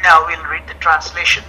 Now we'll read the translation.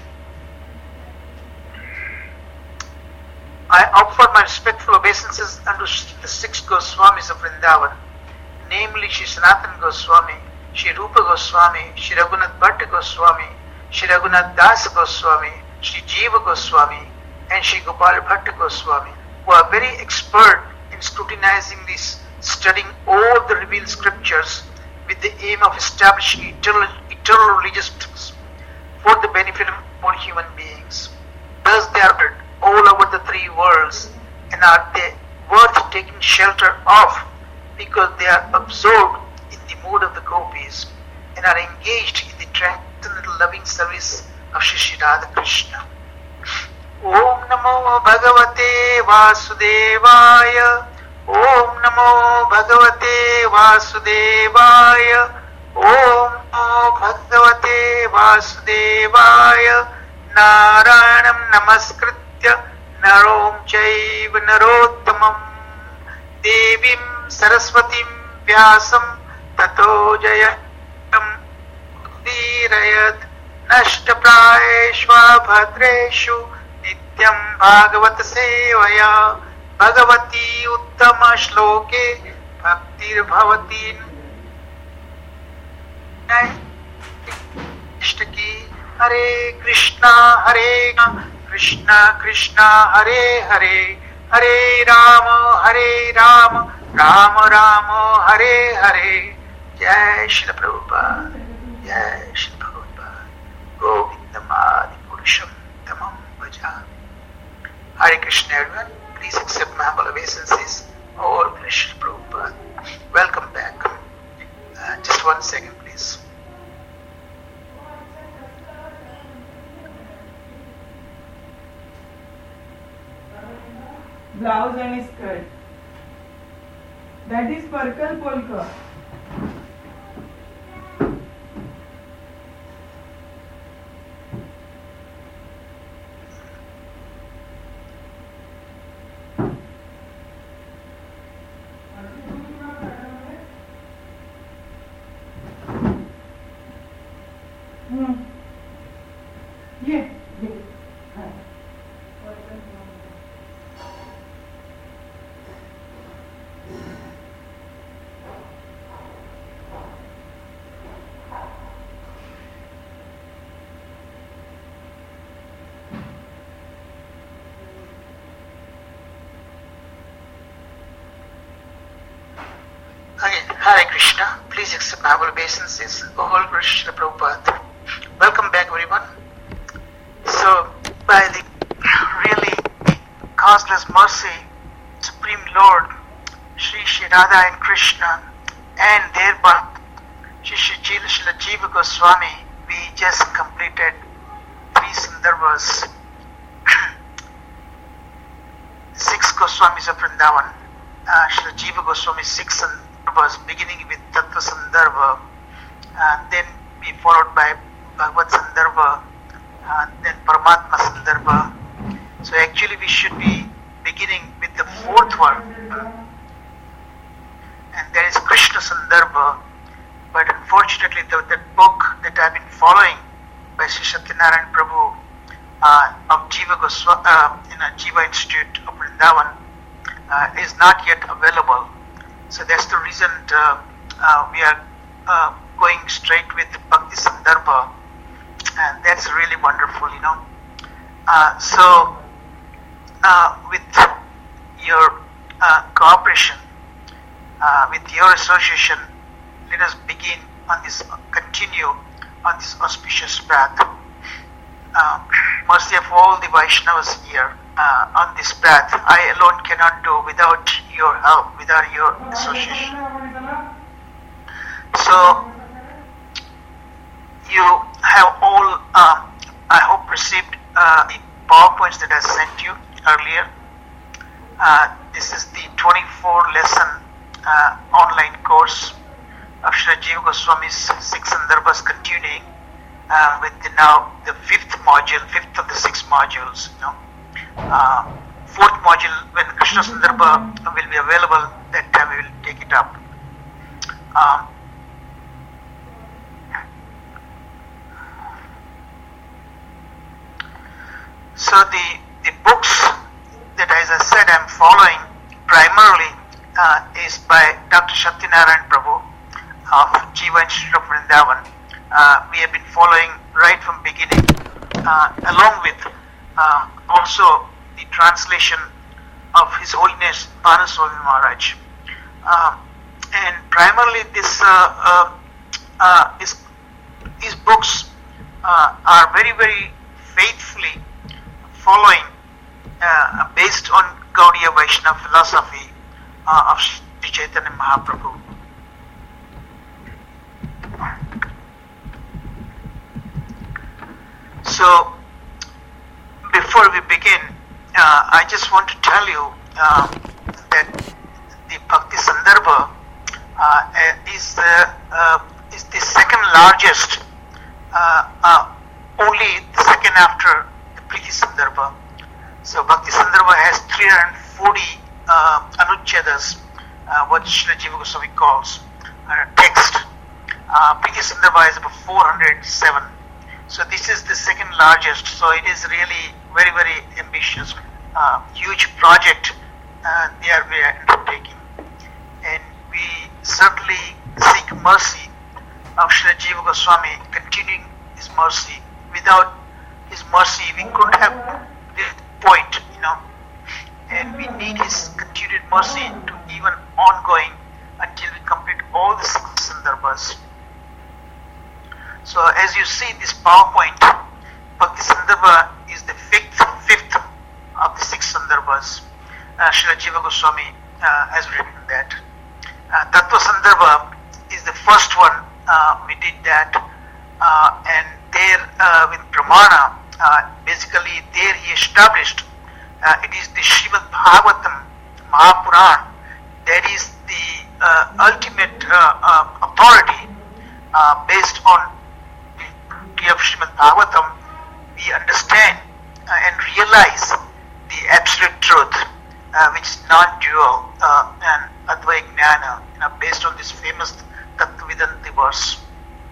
I offer my respectful obeisances unto the 6 Goswamis of Vrindavan, namely Shri Sanatana Goswami, Shri Rupa Goswami, Shri Raghunath Bhatta Goswami, Shri Raghunath Das Goswami, Shri Jiva Goswami, and Shri Gopal Bhatta Goswami, who are very expert in scrutinizing this, studying all the revealed scriptures with the aim of establishing eternal religious truths for the benefit of all human beings. Thus they are all over the 3 worlds, and are they worth taking shelter of, because they are absorbed in the mood of the gopis and are engaged in the transcendental loving service of Shri Radha Krishna. Om Namo Bhagavate Vasudevaya. Om Namo Bhagavate Vasudevaya. Om Namo Bhagavate Vasudevaya. Narayanam Namaskritya Narom Chaiva Narottamam Devim Saraswatim Vyasam Tato Jayatam Dirayat Nashtaprayeshva Bhadreshu Nityam Bhagavat Sevaya Bhagavati Uttama Shloke Bhaktir Bhavati Ishtaki Hare Krishna Krishna Krishna Hare Hare Hare Rama Rama Rama Hare Hare. Jai Shri Prabhupada, Jai Shri Prabhupada. Govindam Adi Purusham Tamam Bhaja. Hare Krishna everyone. Please accept my humble obeisances. All Krishna Prabhupada. Welcome back. Just 1 second please. Blouse and skirt. That is Parkal Polka. Yeah. Hare Krishna, please accept my humble obeisances. All Krishna Prabhupada. Welcome back everyone. So, by the really causeless mercy, Supreme Lord, Shri Radha and Krishna, and thereby Shri Srila Jiva Goswami, we just completed 3 Sandarbhas. 6 Goswamis of Vrindavan. Srila Jiva Goswami 6 Sandarbhas, beginning with Tattva Sandarbha, then be followed by Bhagavad Sandarbha, then Paramatma Sandarbha. So actually we should be beginning with the 4th one, and that is Krishna Sandarbha. But unfortunately that book that I have been following by Sri Satyanarayan Prabhu of Jiva Goswami, Jiva Institute of Vrindavan, is not yet available. So that's the reason we are going straight with Bhakti Sandarbha, and that's really wonderful, you know. So with your cooperation, with your association, let us continue on this auspicious path. Mercy of all the Vaishnavas here on this path, I alone cannot do without your help, without your association. So you have all, I hope, received the PowerPoints that I sent you earlier. This is the 24 lesson online course of Sri Jiva Goswami's 6 Sandarbhas, continuing with now the 5th module, 5th of the 6 modules. You know, 4th module, when Krishna Sandarbha will be available, that time we will take it up. So the books that, as I said, I'm following primarily is by Dr. Shaktinarayan Prabhu of Jiva Institute of Vrindavan. We have been following right from beginning, along with also the translation of His Holiness Panaswami Maharaj. And primarily these books are very, very faithfully following, based on Gaudiya Vaishnava philosophy of Sri Chaitanya Mahaprabhu. So, before we begin, I just want to tell you that the Bhakti Sandarbha is the second largest, only the second after the Priti Sandarbha. So Bhakti Sandarbha has 340 anuchedas, what Srila Jiva Goswami calls text. Priti Sandarbha is about 407. So this is the second largest. So it is really very, very ambitious, huge project we are undertaking. And we certainly seek mercy of Srila Jiva Goswami, continuing His mercy. Without His mercy, we couldn't have this point, and we need His continued mercy to even ongoing until we complete all the 6 Sandarbhas. So as you see this PowerPoint, Bhakti Sandarbha is the fifth of the 6 Sandarbhas. Srila Jiva Goswami has written that. Tattva Sandarbha is the first one, we did that, and there with Pramana, basically there he established, it is the Srimad Bhagavatam Mahapuran, that is the ultimate authority. Based on the of Srimad Bhagavatam, we understand and realize the absolute truth, which is non-dual and Advaya Jnana, based on this famous Tattvavedanti verse.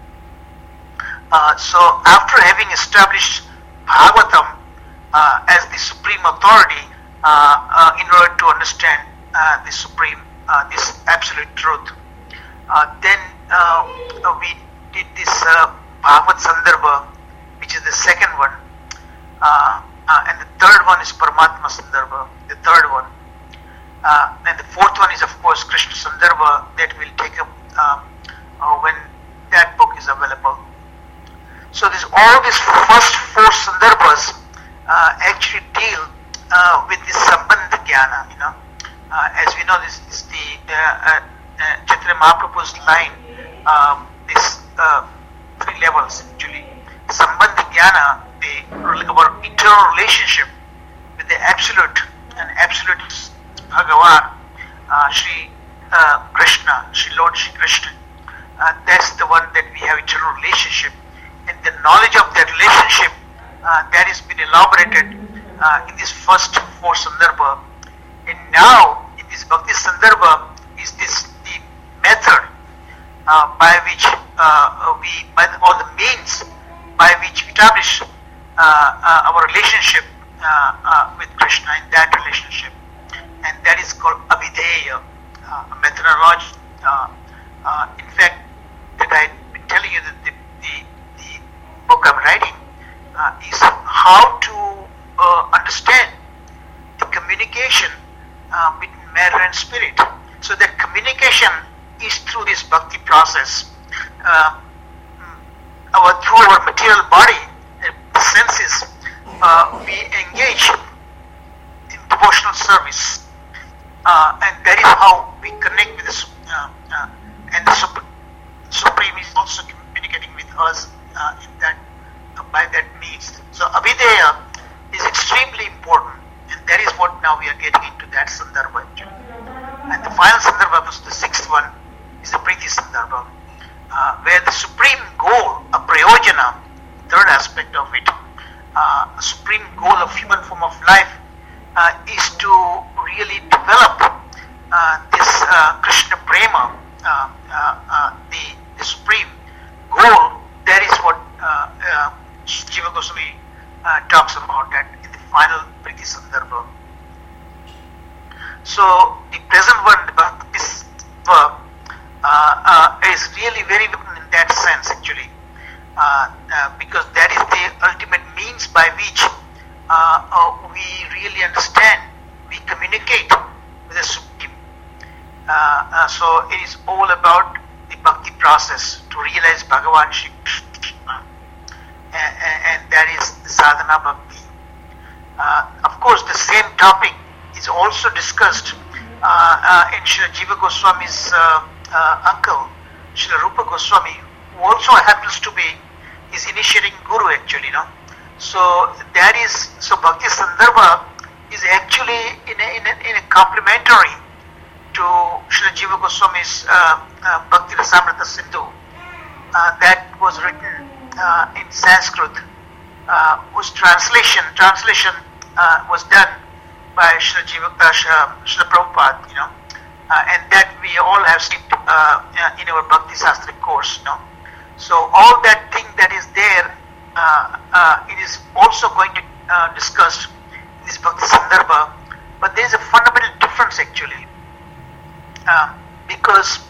So after having established Bhagavatam as the supreme authority, in order to understand the supreme, this absolute truth, then we did this Bhagavad Sandarbha, which is the second one, and the third one is Paramatma Sandarbha, the third one, and the fourth one is of course Krishna Sandarbha, that we'll take up when that book is available. So all these first 4 Sandarbhas actually deal with the Sambandha Jnana. As we know, this is the Chaitanya Mahaprabhu's line, these 3 levels actually. Sambandha Jnana, our eternal relationship with the Absolute and Absolute Bhagavan, Sri Krishna, Sri Lord Sri Krishna. That's the one that we have eternal relationship. And the knowledge of that relationship that has been elaborated in this first 4 Sandarbha. And now in this Bhakti Sandarbha is this the method by which or the means by which we establish our relationship with Krishna in that relationship. And that is called Abhideya, a methodology. In fact, that I've been telling you that the book I'm writing is how to understand the communication between matter and spirit. So that communication is through this bhakti process. Through our material body, the senses, we engage in devotional service, and that is how we connect with the and the Supreme is also communicating with us in that by that means. So Abhideya is extremely important, and that is what now we are getting into that Sandarbha. And the final Sandarbha, was the 6th one, is the Priti Sandarbha, where the supreme goal, a prayojana, third aspect of it, a supreme goal of human form of life is to really develop this Krishna Prema, the supreme goal. That is what Jiva Goswami talks about, that in the final Priti Sandarbha. So the present one, the Bhakti Sandarbha, is really very important in that sense actually, because that is the ultimate means by which we really understand, we communicate with the Supreme. So it is all about the bhakti process to realize Bhagavan Shri Krishna, and that is the sadhana bhakti. Of course, the same topic is also discussed in Srila Jiva Goswami's uncle, Srila Rupa Goswami, who also happens to be his initiating guru actually, So that is, so Bhakti Sandarbha is actually in a complementary to Srila Jiva Goswami's Bhakti Rasamrita Sindhu that was written in Sanskrit, whose translation was done by Srila Prabhupada, and that we all have seen in our Bhakti Sastri course, So all that thing that is there, it is also going to discussed in this Bhakti Sandarbha, but there is a fundamental difference actually, because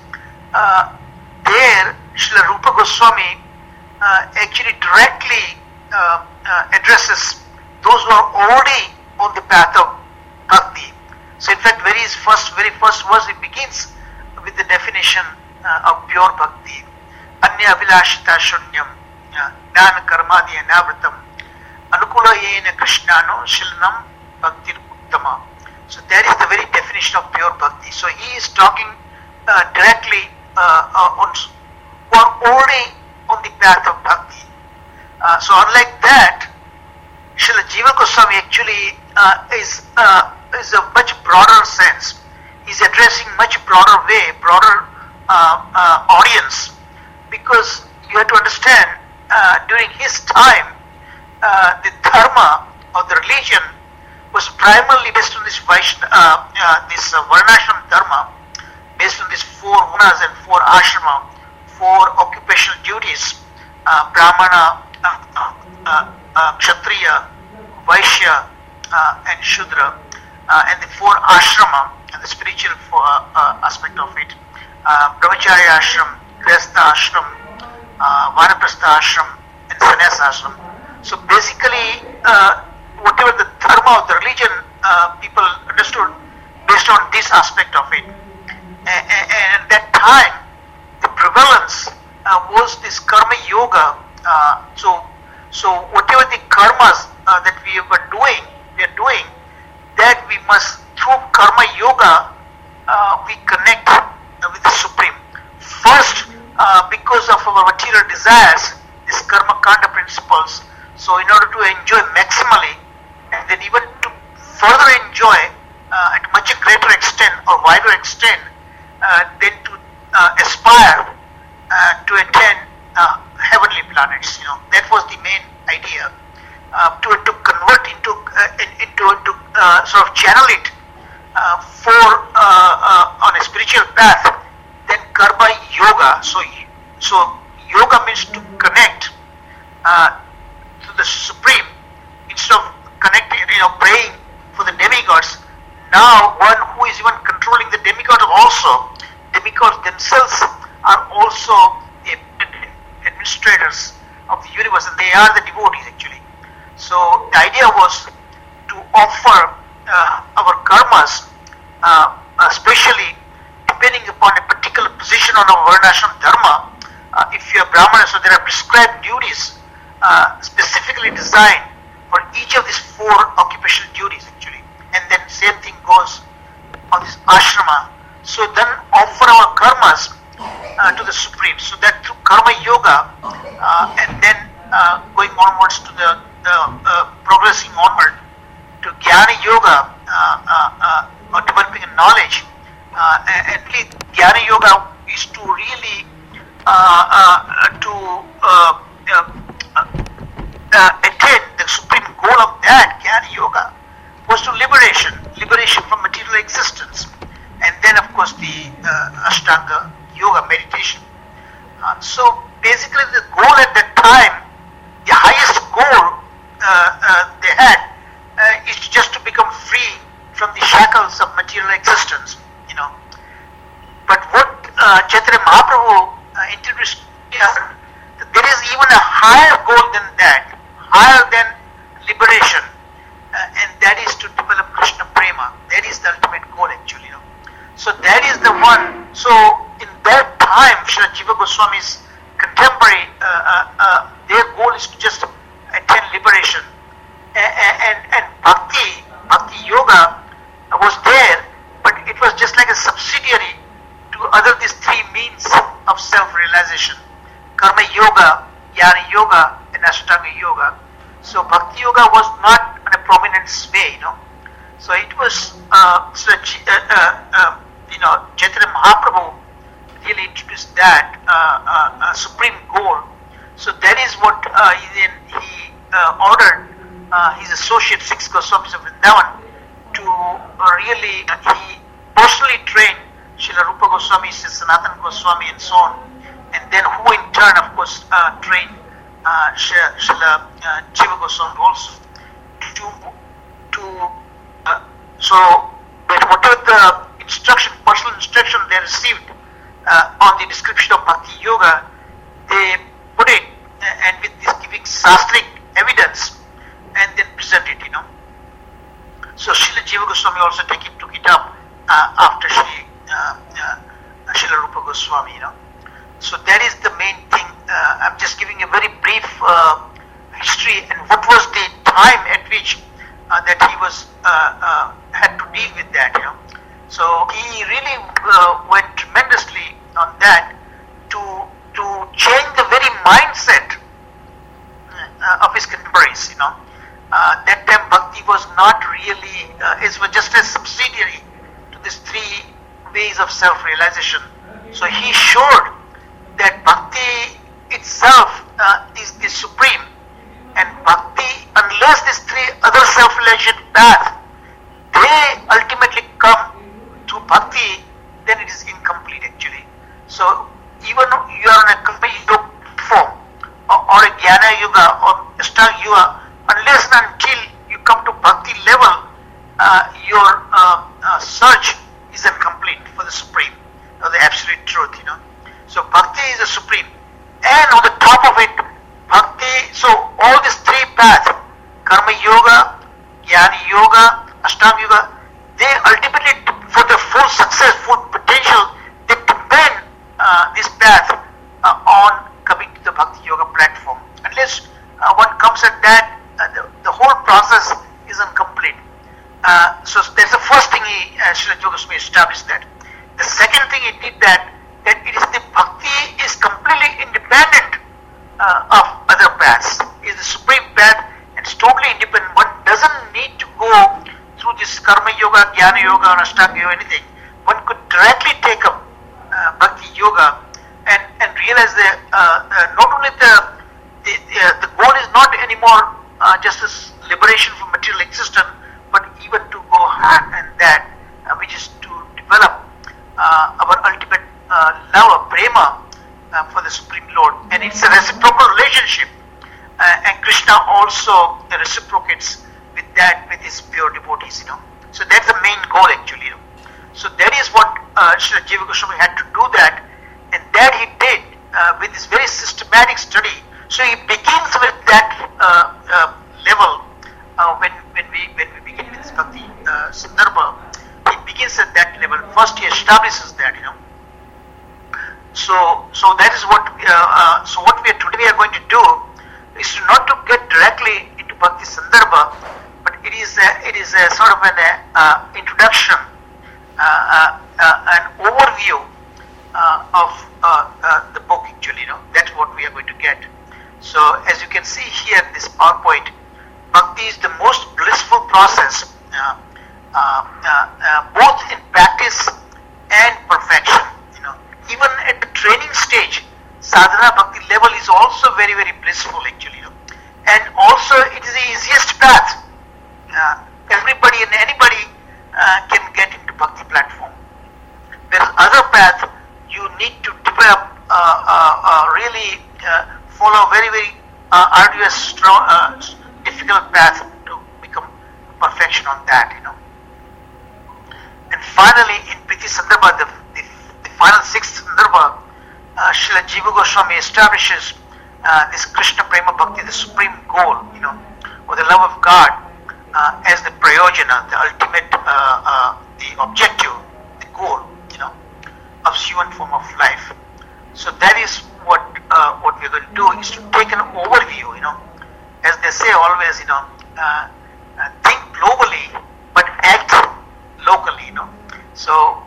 there Srila Rupa Goswami actually directly addresses those who are already on the path of bhakti. So in fact, very first verse, it begins with the definition of pure bhakti. Anya avilashita shunyam jnana karmadi anavritam anukula yena krishnano shilnam bhaktir uttama. So that is the very definition of pure bhakti. So he is talking directly on who are already on the path of bhakti. So unlike that, Srila Jiva Goswami actually is a much broader sense. He's addressing much broader way, broader audience, because you have to understand during his time the dharma or the religion was primarily based on this this varnashram dharma, based on these 4 varnas and 4 ashrama, 4 occupational duties, brahmana, kshatriya, vaishya, and shudra, and the 4 ashrama and the spiritual aspect of it, brahmacharya ashram, grihastha ashram, vanaprastha ashram, and sannyasa ashram. So basically, whatever the dharma of the religion people understood based on this aspect of it, and at that time the prevalence was this karma yoga. So whatever the karmas that we are doing, that we must, through karma yoga, we connect with the Supreme. First, because of our material desires, these karma kanda principles. So in order to enjoy maximally, and then even to further enjoy at much greater extent or wider extent, then to aspire to attain heavenly planets. That was the main idea. To convert into sort of channel it for on a spiritual path, then karma yoga. So yoga means to connect to the Supreme instead of connecting, praying for the demigods. Now one who is even controlling the demigods also, demigods themselves are also the administrators of the universe, and they are the devotees actually. So the idea was to offer our karmas, especially depending upon a particular position on our varnashram dharma. If you are Brahmana, so there are prescribed duties specifically designed for each of these 4 occupational duties actually, and then same thing goes on this ashrama. So then offer our karmas to the Supreme, so that through karma yoga and then going onwards to the progressing onward to jnana yoga, or developing a knowledge, and really jnana yoga is to really attain the supreme goal of that jnana yoga was to liberation from material existence, and then of course the Ashtanga yoga meditation. So basically the goal at that time, the highest goal they had Jnana Yoga, and Ashtanga Yoga. So Bhakti Yoga was not in a prominent way, So it was, Chaitanya Mahaprabhu really introduced that supreme goal. So that is what he ordered his associate six Goswamis of Vrindavan to really, he personally trained Srila Rupa Goswami, Srila Sanatana Goswami, and so on, and then who in turn, of course, trained Srila Jiva Goswami also so that whatever the personal instruction they received on the description of Bhakti Yoga, they put it and with this giving sastric evidence and then present it, So Srila Jiva Goswami also took it up after Srila Rupa Goswami, So that is the main thing. I'm just giving a very brief history and what was the time at which that he was had to deal with that, So he really went tremendously on that to change the very mindset of his contemporaries, That time Bhakti was not really, it was just a subsidiary to these three ways of self-realization. So he showed that Bhakti itself is the supreme, and Bhakti, unless these three other self-realization paths, they ultimately come to Bhakti, then it is incomplete actually. So even you are on a complete yoga form, or a Jnana Yoga, or Ashtanga Yoga, unless and until you come to Bhakti level, your search is incomplete for the supreme, or the absolute truth, So Bhakti is the supreme. And on the top of it, Bhakti, so all these three paths, Karma Yoga, Jnana Yoga, Ashtanga Yoga, they ultimately, for the full success, full potential, they depend this path on coming to the Bhakti Yoga platform. Unless one comes at that, the whole process is incomplete. So that's the first thing Srila Jiva Goswami established that. The second thing he did that it is the Bhakti is completely independent of other paths. It is the supreme path and it's totally independent. One doesn't need to go through this Karma Yoga, Jnana Yoga, or Ashtanga Yoga, anything. One could directly take up Bhakti Yoga and realize that not only the goal is not anymore just this liberation from material existence, but even to go hand in that, which is to develop our ultimate love, prema, for the Supreme Lord. And it's a reciprocal relationship. And Krishna also reciprocates with that, with his pure devotees, So that's the main goal actually, So that is what Srila Jiva Goswami had to do that. And that he did with this very systematic study. So he begins with that level when we begin with this Bhakti Sandarbha. He begins at that level. First he establishes that, So that is what so what today we are going to do is not to get directly into Bhakti Sandarbha, but it is a sort of an introduction, an overview of the book actually, That's what we are going to get. So as you can see here in this PowerPoint, Bhakti is the most blissful process, both in practice and perfection. Even at the training stage, sadhana Bhakti level is also very, very blissful actually. And also it is the easiest path. Everybody and anybody can get into Bhakti platform. Whereas other path, you need to develop, really follow very, very arduous, strong, difficult path to become perfection on that, And finally, in Priti Sandarbha, the final sixth Sandarbha, Srila Jiva Goswami establishes this Krishna Prema Bhakti, the supreme goal, or the love of God, as the prayojana, the ultimate, the objective, the goal, of human form of life. So that is what we're going to do, is to take an overview, as they say always, think globally but act locally, So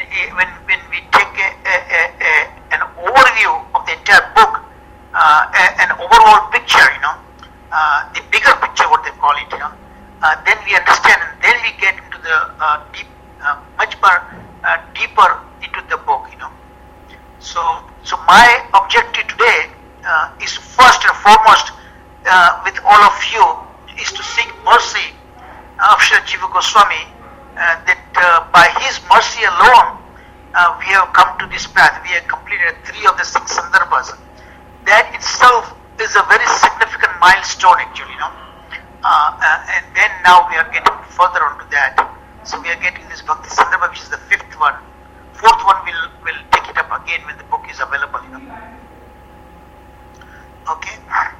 when we take an overview of the entire book, overall picture, the bigger picture, what they call it, then we understand, and then we get into the deep, much more deeper into the book, So my objective today is first and foremost with all of you is to seek mercy of Srila Jiva Goswami, that by his mercy alone we have come to this path. We have completed 3 of the 6 sandarbhas. That itself is a very significant milestone actually, and then now we are getting further onto that. So we are getting this Bhakti Sandarbha, which is the 5th one. 4th one will take it up again when the book is available, Okay.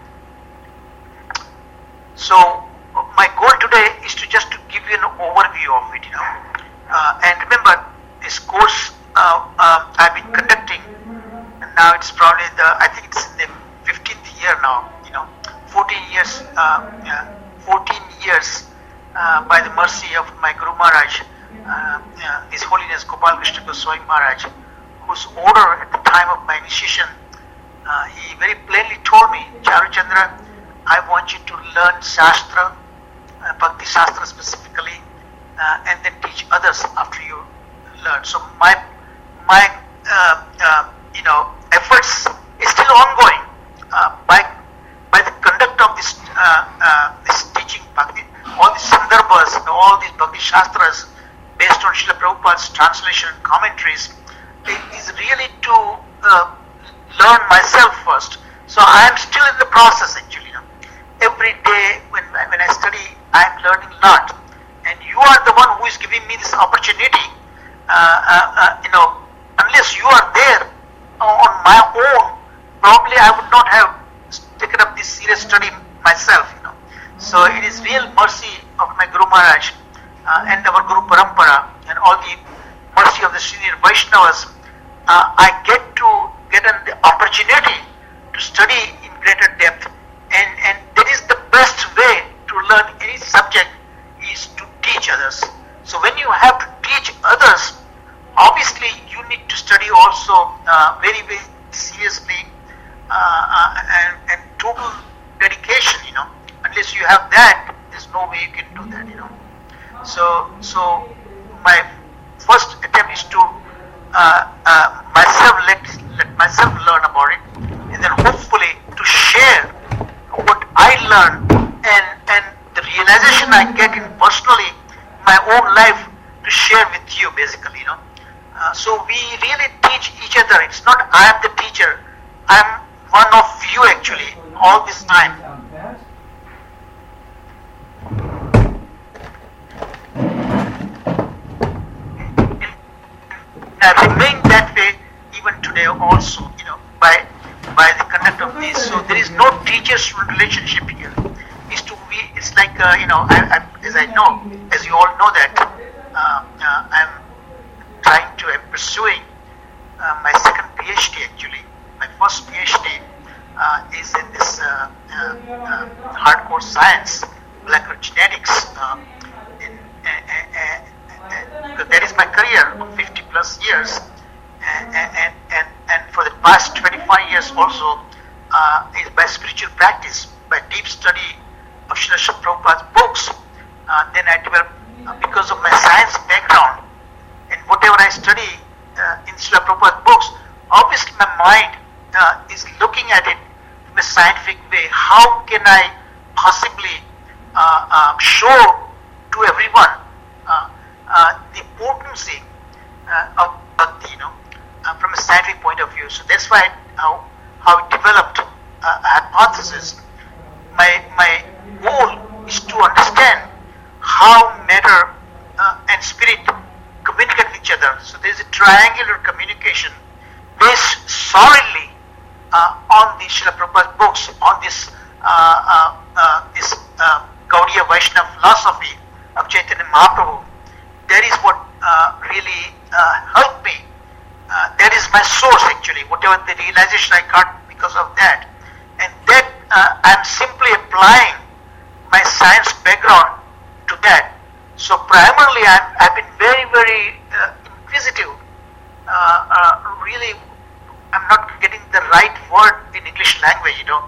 So my goal today is to just to give you an overview of it, and remember this course I've been conducting, and now it's probably I think it's in the 15th year now, 14 years, 14 years by the mercy of my Guru Maharaj, His Holiness Gopal Krishna Goswami Maharaj, whose order at the time of my initiation, he very plainly told me, Charuchandra, I want you to learn Shastra, Bhakti Shastra specifically, and then teach others after you learn. So my efforts is still ongoing by the conduct of this teaching Bhakti, all these sandarbhas, all these Bhakti Shastras based on Srila Prabhupada's translation and commentaries. It is really to learn myself first. So I am still in the process actually. Every day when I study, I am learning a lot. And you are the one who is giving me this opportunity. Unless you are there on my own, probably I would not have taken up this serious study myself. So it is real mercy of my Guru Maharaj and our Guru Parampara and all the mercy of the senior Vaishnavas. I get an opportunity to study in greater depth, and that is the best way to learn any subject is to teach others. So when you have to teach others, obviously you need to study also very, very seriously and total dedication. Unless you have that, there's no way you can do that. So my first attempt is to let myself learn about it, and then hopefully to share what I learn and the realization I get in personally my own life to share with you basically. So we really teach each other. It's not I am the teacher. I am one of you actually all this time. Remain that way even today also, by the conduct of this. So there is no teacher-student relationship here. It's like, as you all know that, I'm pursuing my second PhD actually. My first PhD is in this hardcore science, molecular genetics. That is my career of 50 plus years, and for the past 25 years also is by spiritual practice, by deep study of Srila Prabhupada's books. Then I developed, because of my science background and whatever I study in Srila Prabhupada's books, obviously my mind is looking at it in a scientific way. How can I possibly show to everyone the potency of bhakti, from a scientific point of view. So that's why how I developed a hypothesis. My goal is to understand how matter and spirit communicate with each other. So there is a triangular communication based solidly on the Srila Prabhupada books, on this Gaudiya Vaishnava philosophy of Chaitanya Mahaprabhu. That is what really helped me. That is my source actually, whatever the realization I got because of that. And that I'm simply applying my science background to that. So primarily I've been very, very inquisitive. Really, I'm not getting the right word in English language,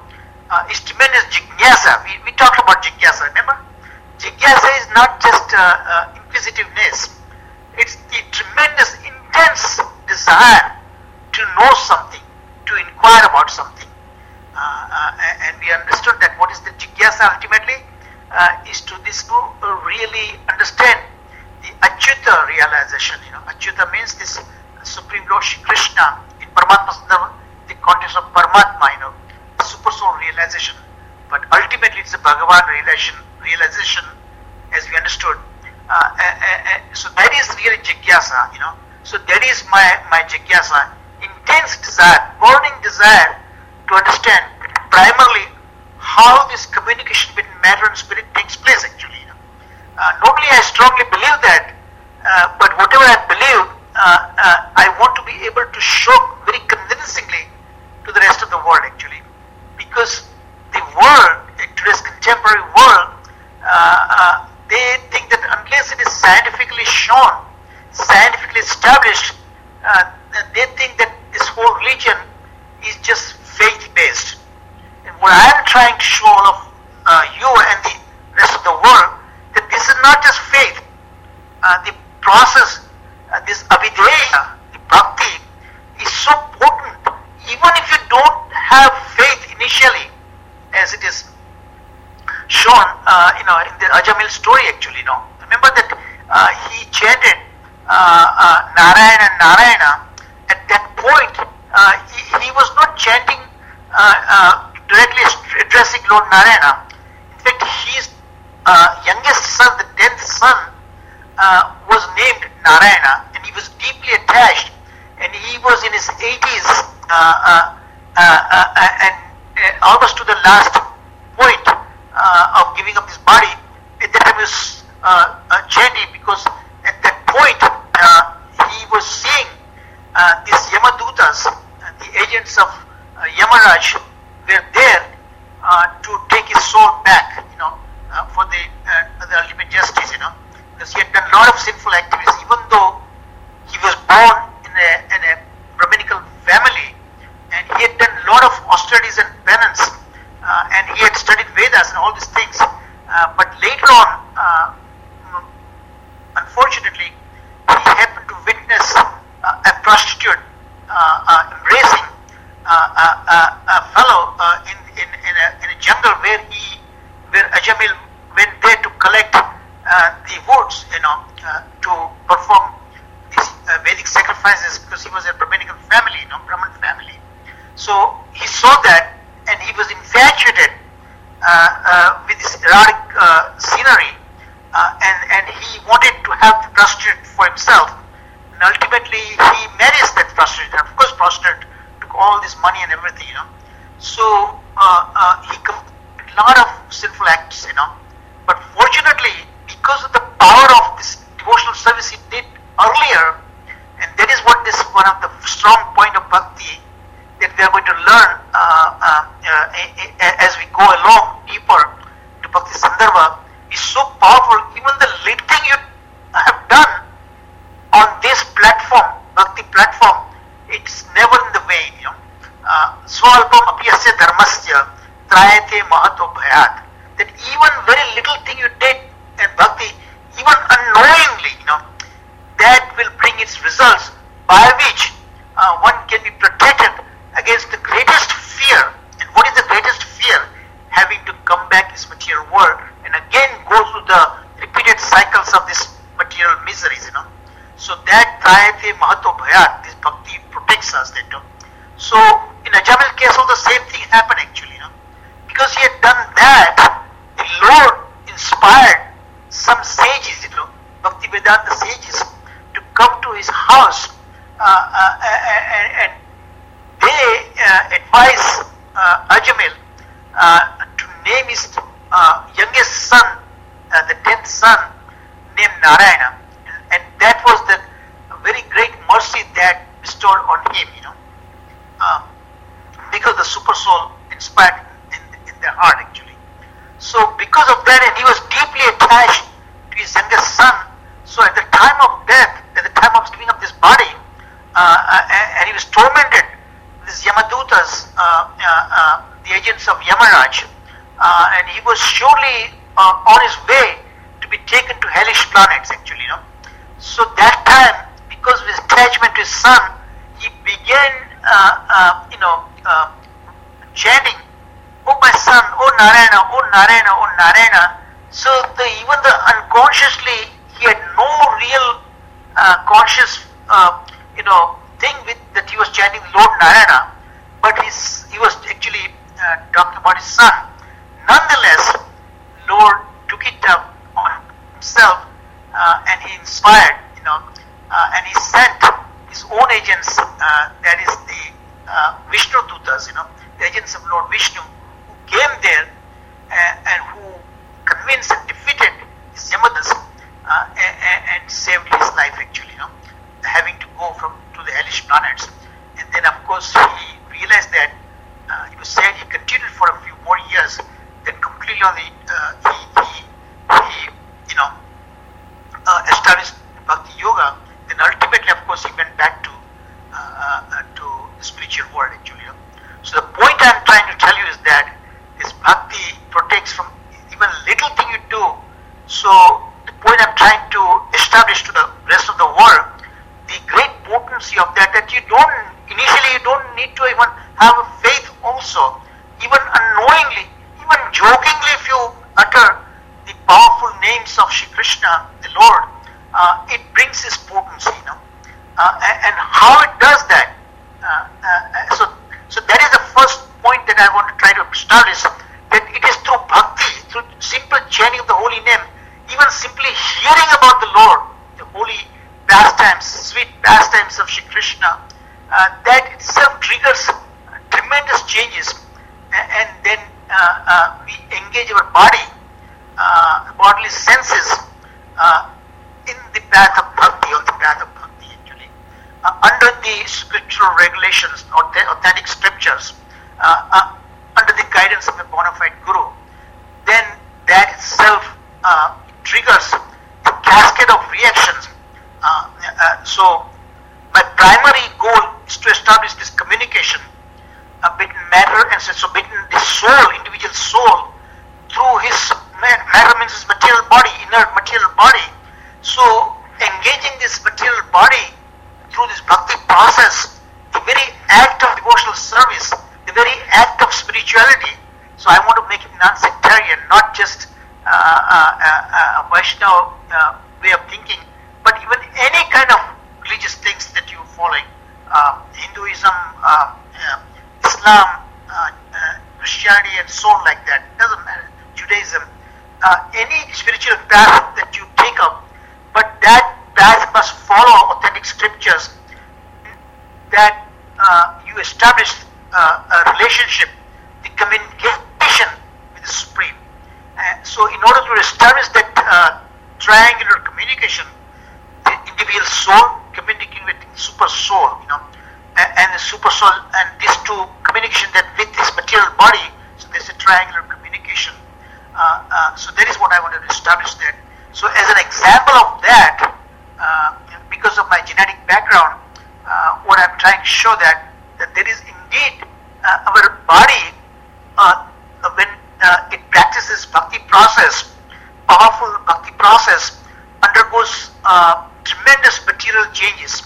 is tremendous jigyasa. We talked about jigyasa, remember? Jigyasa is not just inquisitiveness. It's the tremendous, intense desire to know something, to inquire about something. And we understood that what is the jigyasa ultimately is to really understand the Achyuta realization. Achyuta means this Supreme Lord Shri Krishna in Paramatma Sandarbha, the context of Paramatma, the super soul realization. But ultimately it's a Bhagavan realization as we understood. So that is really jigyasa, So that is my jigyasa, intense desire, burning desire to understand primarily how this communication between matter and spirit takes place actually. Not only I strongly believe that, but whatever I believe, I want to be able to show very convincingly to the rest of the world actually. Because the world, today's contemporary world, they think that unless it is scientifically shown, scientifically established, they think that this whole religion is just faith-based. And what I am trying to show all of you and the rest of the world, that this is not just faith. The process, this avideya, the bhakti, is so potent. Even if you don't have faith initially, as it is shown, in the Ajamil story actually, Remember that he chanted Narayana, Narayana. At that point, he was not chanting directly addressing Lord Narayana. In fact, his youngest son, the 10th son, was named Narayana, and he was deeply attached, and he was in his 80s, and almost to the last point of giving up his body. At that time he was chanting, because at that point he was seeing these Yamadutas, the agents of Yamaraj, were there to take his soul back, for the ultimate justice, because he had done a lot of sinful activities, even though he was born in a Brahminical family, and he had done a lot of austerities and penance, and he had studied Vedas and all these things, but later on, unfortunately, he happened to witness a prostitute embracing a fellow in a jungle where Ajamil went there to collect the woods, to perform these Vedic sacrifices, because he was a Brahminical family, Brahmin family. So he saw that, and he was infatuated with this erotic scenery, and he wanted to have the prostitute for himself. And ultimately, he marries that prostitute. And of course, prostitute took all this money and everything, So he committed a lot of sinful acts, But fortunately, because of the power of this devotional service he did earlier, and that is what this one of the strong point of bhakti that we are going to learn as we go along deeper to Bhakti Sandarbha, is so powerful. Even the little thing you have done on this platform, bhakti platform, it's never in the vain. Swalpam apyasya dharmasya trayate mahato bhayat. That even very little thing you did in bhakti, even unknowingly, that will bring its results, by which one can be protected against the greatest fear. And what is the greatest fear? Having to come back this material world and again go through the repeated cycles of this material miseries, So that trayate mahato bhayat, this bhakti protects us. So in Ajamil case, all the same thing happened actually, because he had done that, the Lord inspired some sages, Bhakti Vedanta sages, to come to his house, and they advised Ajamil to name his youngest son, the 10th son, named Narayana, and that was the very great mercy that bestowed on him, because the super soul inspired in their heart actually. So because of that, and he was deeply attached to his youngest son, so at the time of death, at the time of giving up this body, and he was tormented, these Yamadutas, the agents of Yamaraj, and he was surely on his way to be taken to hellish planets actually, So that time, because of his attachment to his son, he began, chanting, "Oh my son, oh Narayana, oh Narayana, oh Narayana." So even the unconsciously, he had no real conscious, thing with that he was chanting Lord Narayana, but he was actually talking about his son. Nonetheless, Lord took it up on himself, and he inspired, and he sent his own agents, that is the Vishnu Dutas, the agents of Lord Vishnu, who came there and who convinced and defeated his Yamadas and saved his life actually, having to go to the hellish planets. And then of course he realized that it was said he continued for a few more years, then completely on the established Bhakti Yoga. Then ultimately, of course, he went back to the spiritual world actually. So the point I'm trying to tell you is that this Bhakti protects from even little thing you do. So the point I'm trying to establish to the rest of the world, the great potency of that you initially you don't need to even have a faith also, even unknowingly, even jokingly, if you utter the powerful names of Shri Krishna, the Lord, it brings his potency, and how it does that. So that is the first point that I want to try to establish, that it is through bhakti, through simple chanting of the holy name, even simply hearing about the Lord, the holy pastimes, sweet pastimes of Shri Krishna, that itself triggers tremendous changes, and then we engage our bodily senses in the path of bhakti, on the path of bhakti actually, under the scriptural regulations, authentic scriptures, under the guidance of a bona fide guru. Then that itself triggers a cascade of reactions. So my primary goal is to establish this communication between matter and so between the soul, individual soul, through his matter means his material body, inert material body. So engaging this material body through this bhakti process, the very act of devotional service, the very act of spirituality. So I want to make it non-sectarian, not just a Vaishnava way of thinking, but even any kind of religious things that you following, Hinduism, Islam, Christianity, and so on like that. Doesn't matter. Judaism, any spiritual path that you take up, but that path must follow authentic scriptures. That you establish a relationship, the communication with the Supreme. So in order to establish that triangular communication, the individual soul communicating with the super soul, and the super soul, and these two communication that with this material body, so there's a triangular communication. So that is what I wanted to establish that. So as an example of that, because of my genetic background, what I'm trying to show that there is indeed our body, when it practices bhakti process, powerful bhakti process, undergoes tremendous material changes,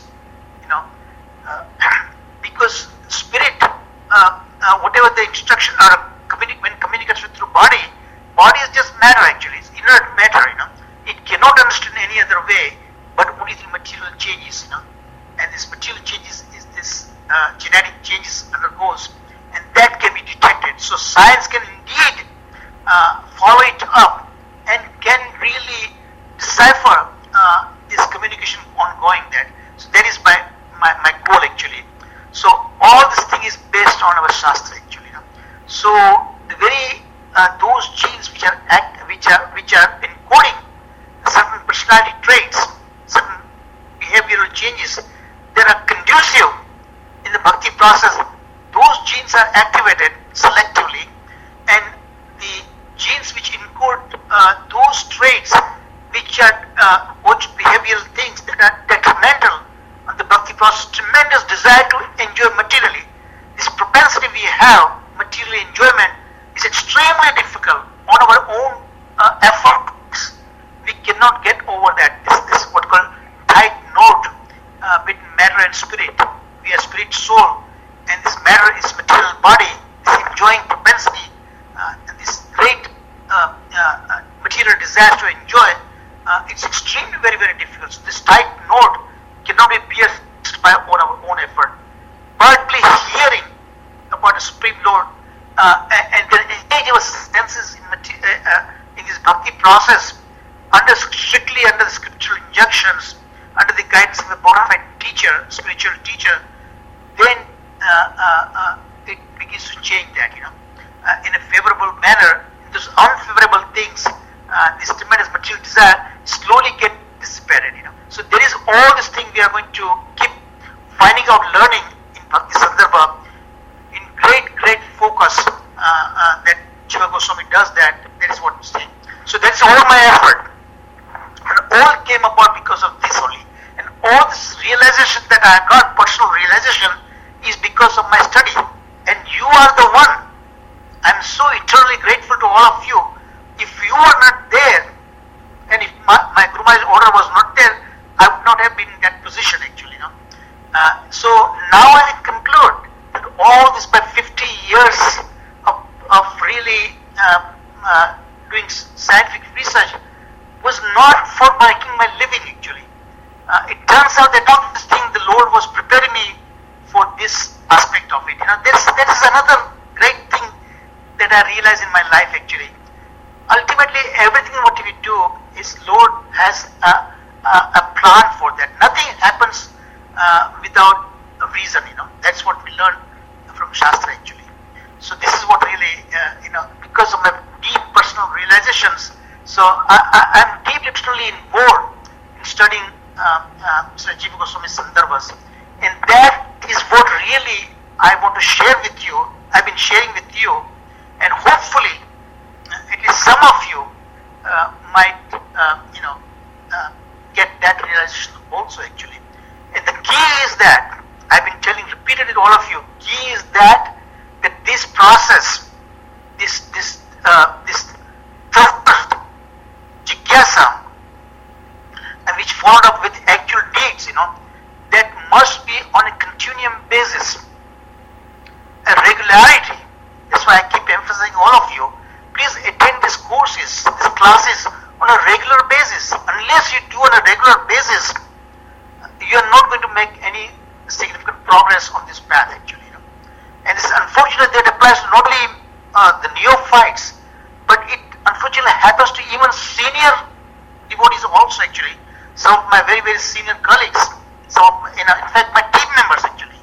because spirit, whatever the instruction or when communicates with through body is just matter actually, it's inert matter, it cannot understand any other way, but only through material changes, and this material changes is this genetic changes undergoes, and that can be detected. So science can indeed follow it up and can really decipher this communication ongoing there. So that is my goal actually. So all this thing is based on our Shastra actually. So the very those genes which are encoding certain personality traits, certain behavioral changes that are conducive in the bhakti process, those genes are activated selectively, and the genes which encode those traits which are behavioral things that are detrimental on the bhakti process, tremendous desire to enjoy materially, this propensity we have material enjoyment our own efforts, we cannot get over that. This what called tight knot between matter and spirit. We are spirit soul, and this matter is material body, this enjoying propensity, and this great material desire to enjoy. It's extremely very, very difficult. So this tight knot cannot be pierced by our own effort. Partly hearing about the Supreme Lord and then engage our senses in this bhakti process strictly under the scriptural injunctions, under the guidance of a bona fide teacher, spiritual teacher, then it begins to change that, in a favorable manner. Those unfavorable things, this tremendous material desire, slowly get dissipated. So there is all this thing we are going to keep finding out, learning in Bhakti Sandarbha, in great focus that Jiva Goswami does that. That is what I'm saying. So that's all my effort. And all came about because of this only. And all this realization that I got, personal realization, is because of my study. And you are the one. I'm so eternally grateful to all of you. If you are not there, and if my Guru Maharaj's order was not there, I would not have been in that position actually. So now I conclude that all this, by 50 years of really doing scientific research, was not for making my living actually. It turns out that all this thing the Lord was preparing me for this aspect of it. That is another great thing that I realize in my life actually. Ultimately, everything what we do is Lord has a plan for that. Nothing happens without a reason. That's what we learn from Shastra actually. So this is what really, because of my deep personal realizations. So I'm deeply involved in studying Sri Jiva Goswami Sandarbhas, and that is what really I want to share with you. I've been sharing with you, and hopefully at least some of you might get that realization also actually. And the key is that I've been telling repeatedly to all of you, key is that this process, this thirst, jigyasa, and which followed up with actual deeds, that must be on a continuum basis, a regularity. That's why I keep emphasizing all of you, please attend these courses, these classes on a regular basis. Unless you do on a regular basis, you are not going to make any significant progress on this path actually. And it's unfortunate that applies to not only the neophytes, but it unfortunately happens to even senior devotees also actually. Some of my very, very senior colleagues, some of, in fact my team members actually.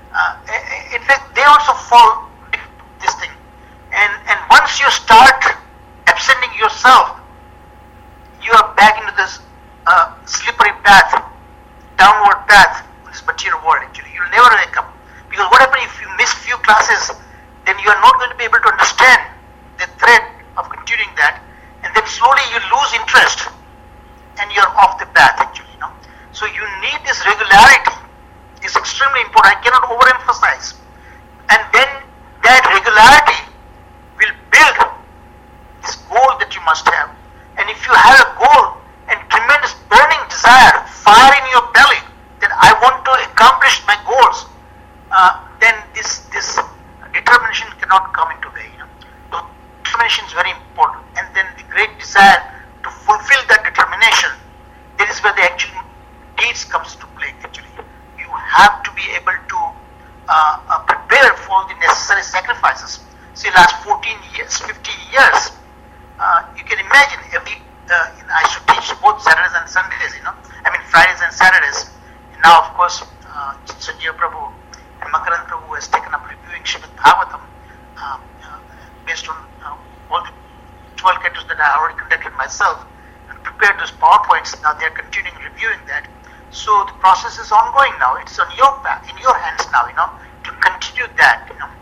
In fact, they also fall this thing. And once you start absenting yourself, you are back into this slippery path, downward path in this material world actually. You'll never wake up. Because what happens if you miss few classes, then you are not going to be able to understand the thread of continuing that, and then slowly you lose interest and you are off the path actually. So you need this regularity. It's extremely important. I cannot overemphasize. And then that regularity will build this goal that you must have. And if you have a goal and tremendous burning desire, fire in your belly, that I want to accomplish my goals, then this determination cannot come into way. So determination is very important, and then the great desire to fulfill that determination. That is where the actual deeds comes to play. Actually, you have to be able to prepare for the necessary sacrifices. See, last 14 years, 15 years, you can imagine I should teach both Saturdays and Sundays. Fridays and Saturdays. And now, of course, Sanjeev Prabhu and Makarand Prabhu has taken up reviewing Srimad Bhagavatam based on all the 12 cantos that I already conducted myself and prepared those PowerPoints. Now they are continuing reviewing that. So the process is ongoing now. It's on your path, in your hands now, to continue that.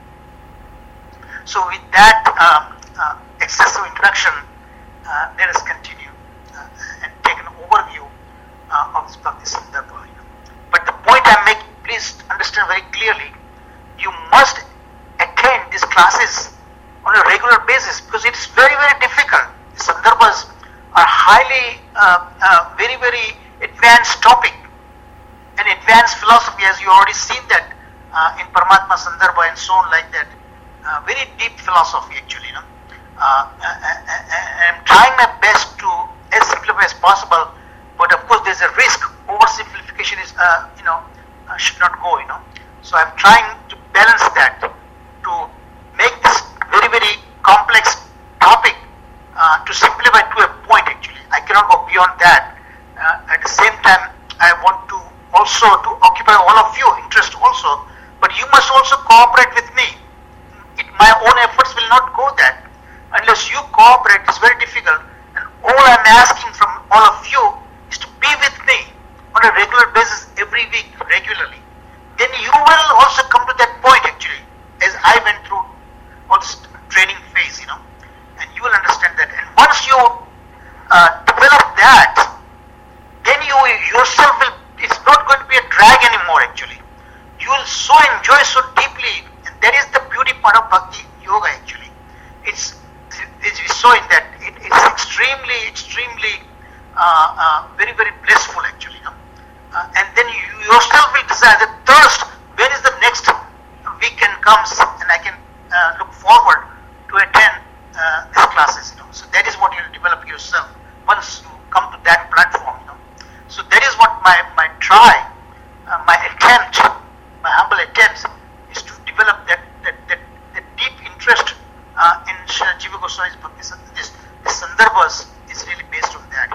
So with that excessive introduction, let us continue and take an overview of this Bhakti Sandarbha. But the point I make, please understand very clearly, you must attend these classes on a regular basis because it is very, very difficult. very, very advanced topic, an advanced philosophy, as you already seen that in Paramatma Sandarbha and so on like that. Very deep philosophy actually, I'm trying my best to as simplify as possible, but of course there's a risk. Oversimplification is, should not go, So I'm trying to balance that to make this very, very complex topic to simplify to a point actually. I cannot go beyond that. At the same time, I want to also to occupy all of you interest also, but you must also cooperate with me. My own efforts will not go that. Unless you cooperate, it's very difficult. And all I'm asking from all of you is to be with me on a regular basis every week, regularly. Then you will also come to that point actually, as I went through all this training phase, and you will understand that. And once you develop that, then you yourself will, it's not going to be a drag anymore actually. You will so enjoy so deeply, and that is the beauty part of Bhakti Yoga actually. It's we saw in that it's extremely very, very blissful actually. And then you yourself will desire the thirst. When is the next weekend comes and I can look forward to attend these classes. So that is what you will develop yourself once you come to that platform. So that is what my try, my attempt, my humble attempt is to develop that deep interest in Srila Jiva Goswami's Bhakti. This Sandarbhas is really based on that.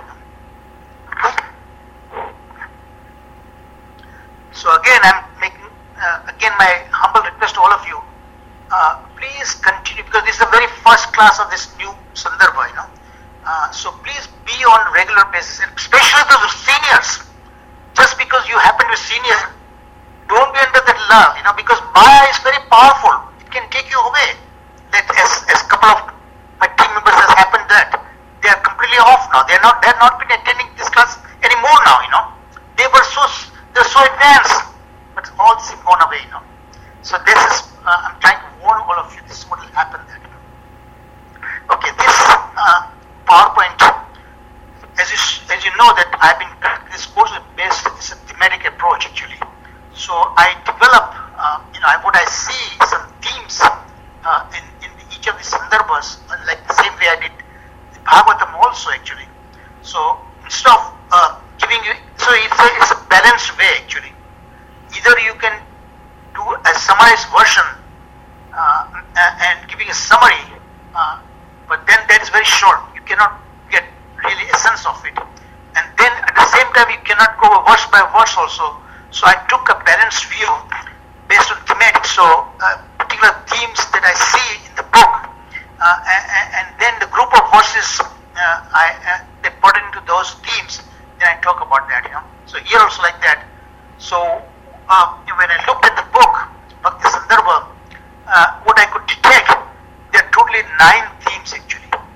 So again, I'm making my humble request to all of you. Please continue, because this is the very first class of this new Sandarbha. So please be on regular basis, and especially those seniors. Just because you happen to be senior, don't be under that love. Because Maya is very powerful. It can take you away. That as a couple of my team members has happened, that they are completely off now. They're not been attending this class anymore now. They're so advanced, but all this is gone away. So this is I'm trying to warn all of you. This is what will happen. Okay, this PowerPoint, as you know that I've been this course is based. It's a thematic approach actually. So I develop what I see some themes in each of the Sandarbhas, like the same way I did the Bhagavatam also actually. So instead of giving you, so it's a balanced way actually. Either you can do a summarized version and giving a summary, but then that is very short. You cannot get really essence of it. And then at the same time you cannot go verse by verse also. So I took a balanced view based on thematic. So particular themes that I see in the book, and then the group of verses they pertain to those themes. Then I talk about that. So here also like that. So when I looked at the book Bhakti Sandarbha, what I could detect, there are totally 9 themes actually.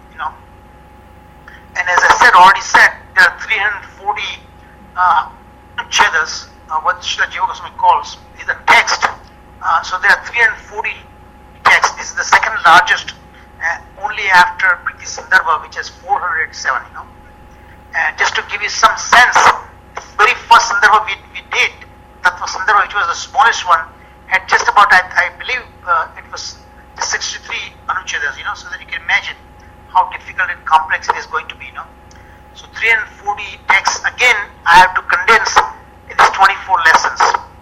And as I already said, there are 340 chedas, what Srila Jiva Goswami calls is a text. So there are 340 texts. This is the second largest, only after Bhakti Sandarbha, which has 407. And just to give you some sense, the very first Sandarbha we did, Tattva Sandarbha, which was the smallest one, had just about, I believe it was 63 anuchedas, so that you can imagine how difficult and complex it is going to be, So 340 texts, again, I have to condense in these 24 lessons.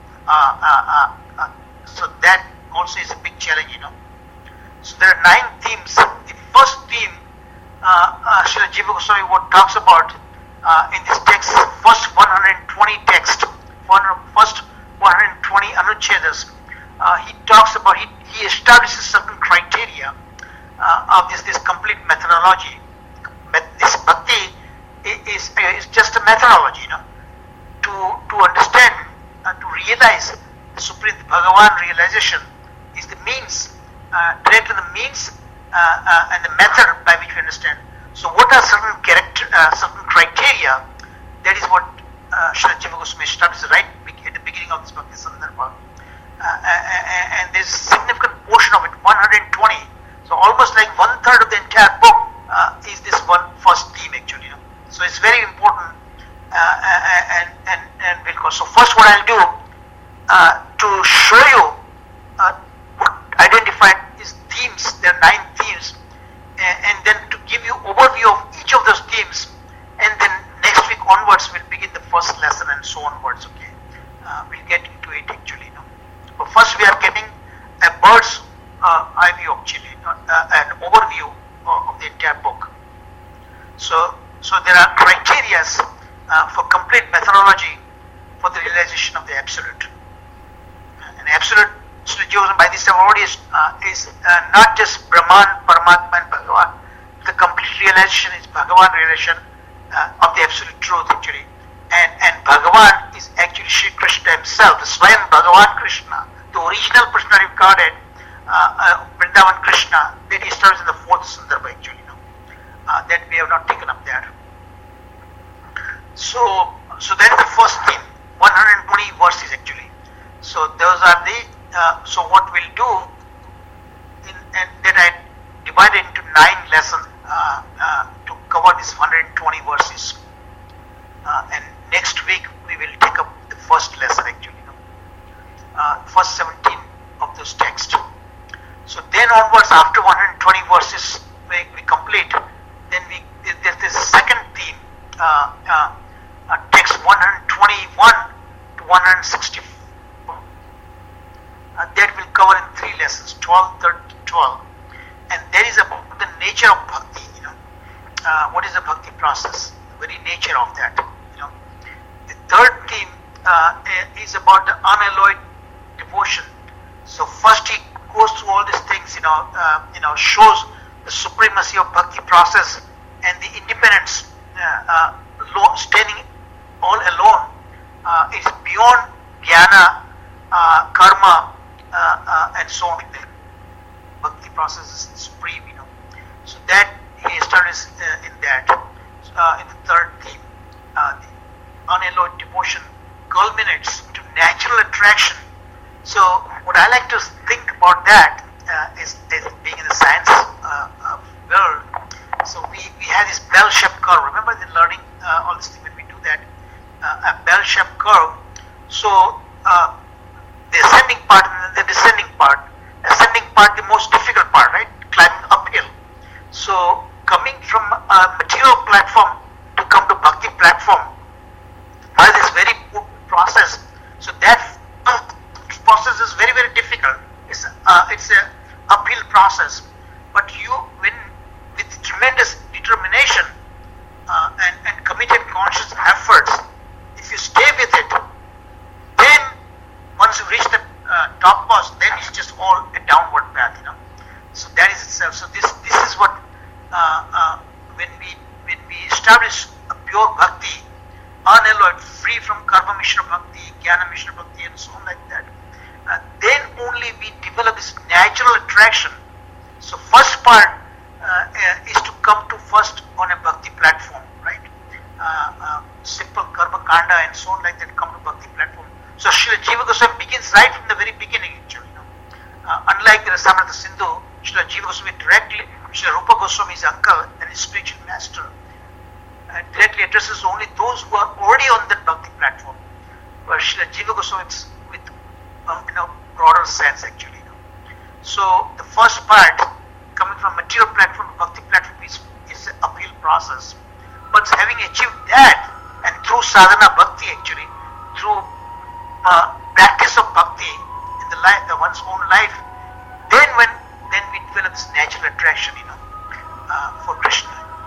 So that also is a big challenge, So there are 9 themes. The first theme, Srila Jiva Goswami talks about in this text, first 120 text, first 120 anuchedas. He talks about, he establishes certain criteria of this complete methodology. This bhakti is just a methodology, to understand and to realize the Supreme Bhagavan realization is the means, direct to the means and the method by which we understand. So what are certain criteria? That is what Srila Jiva Goswami established right at the beginning of this Bhakti Sandarbha. And there's a significant portion of it, 120. So almost like 1/3 of the entire book is this one first theme actually. So it's very important So there are criteria for complete methodology for the realization of the absolute. And absolute, by this time already is not just Brahman, Paramatma and Bhagavan. The complete realization is Bhagavan realization of the absolute truth actually. And Bhagavan is actually Shri Krishna himself, the Swayam Bhagavan Krishna, the original personality of Godhead, Vrindavan Krishna, that he starts in the fourth Sandarbha actually. That we have not taken up there. So that's the first theme, 120 verses actually. So those are the, so what we'll do, and that I divided into 9 lessons to cover these 120 verses. And next week we will take up the first lesson actually, first 17 of those texts. So then onwards, after 120 verses we complete, then there's a second theme, text 121 to 164. That will cover in 3 lessons, 12, 13, 12. And that is about the nature of bhakti, what is the bhakti process, the very nature of that. The third theme is about the unalloyed devotion. So first he goes through all these things, shows the supremacy of bhakti process and the independence, standing all alone, is beyond jnana, karma, and so on. The bhakti process is supreme, So that he started in that, in the third theme, the unalloyed devotion culminates to natural attraction. So what I like to think about that is being in the science world. So we have this bell-shaped curve. Remember the learning all this thing when we do that, a bell-shaped curve. So the ascending part and the descending part. Ascending part, the most difficult part, right? Climbing uphill. So coming from a material platform to come to bhakti platform, by this very process. So that process is very, very difficult. It's a uphill process. But with tremendous determination and committed conscious efforts, if you stay with it, then once you reach the topmost, then it's just all a downward path, So that is itself. So this is what when we establish a pure bhakti, unalloyed, free from karma mishra bhakti, jnana mishra bhakti, and so on like that, then only we develop this natural attraction. So first part is to come to first on a bhakti platform, right? Simple karma kanda and so on like that, come to bhakti platform. So Srila Jiva Goswami begins right from the very beginning actually. Unlike the Rasamrita Sindhu, Srila Jiva Goswami directly, Srila Rupa Goswami's uncle and his spiritual master, directly addresses only those who are already on that bhakti platform. But Srila Jiva Goswami is with broader sense actually. So the first part, coming from material platform to bhakti platform, is an uphill process. But having achieved that, and through sadhana bhakti actually, through practice of bhakti in the life, one's own life, then we develop this natural attraction, for Krishna.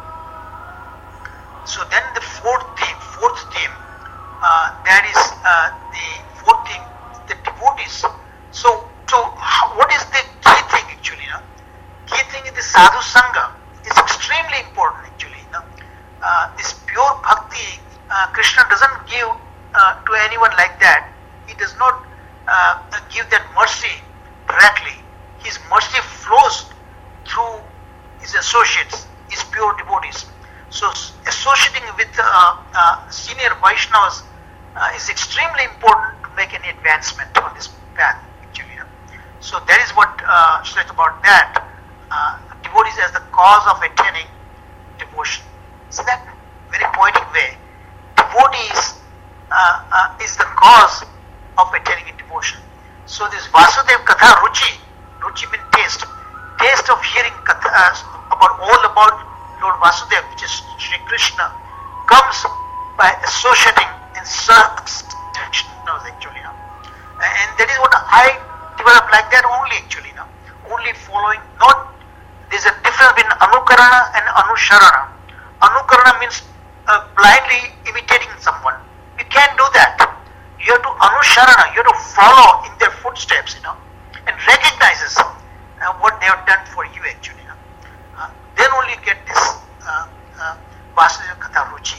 So then the fourth theme, that is the fourth theme, the devotees. So what is the key thing actually? Key thing is the sadhu sangha. It's extremely important actually. This pure bhakti, Krishna doesn't give to anyone like that. He does not give that mercy directly. His mercy flows through his associates, his pure devotees. So associating with senior Vaishnavas is extremely important to make any advancement on this path actually. So that is what said about that. Devotees as the cause of attaining devotion. So that very poetic way. Devotees is the cause of attaining in devotion. So this Vasudev Katha Ruchi means taste of hearing Katha, about Lord Vasudev, which is Sri Krishna, comes by associating in circumstances actually. And that is what I develop like that only actually. Only following, not, there's a difference between Anukarana and Anusharana. Anukarana means blindly imitating someone. You can't do that. You have to Anusharana, you have to follow in their footsteps, and recognizes what they have done for you actually. Then only you get this Vasudeva Katha Ruchi.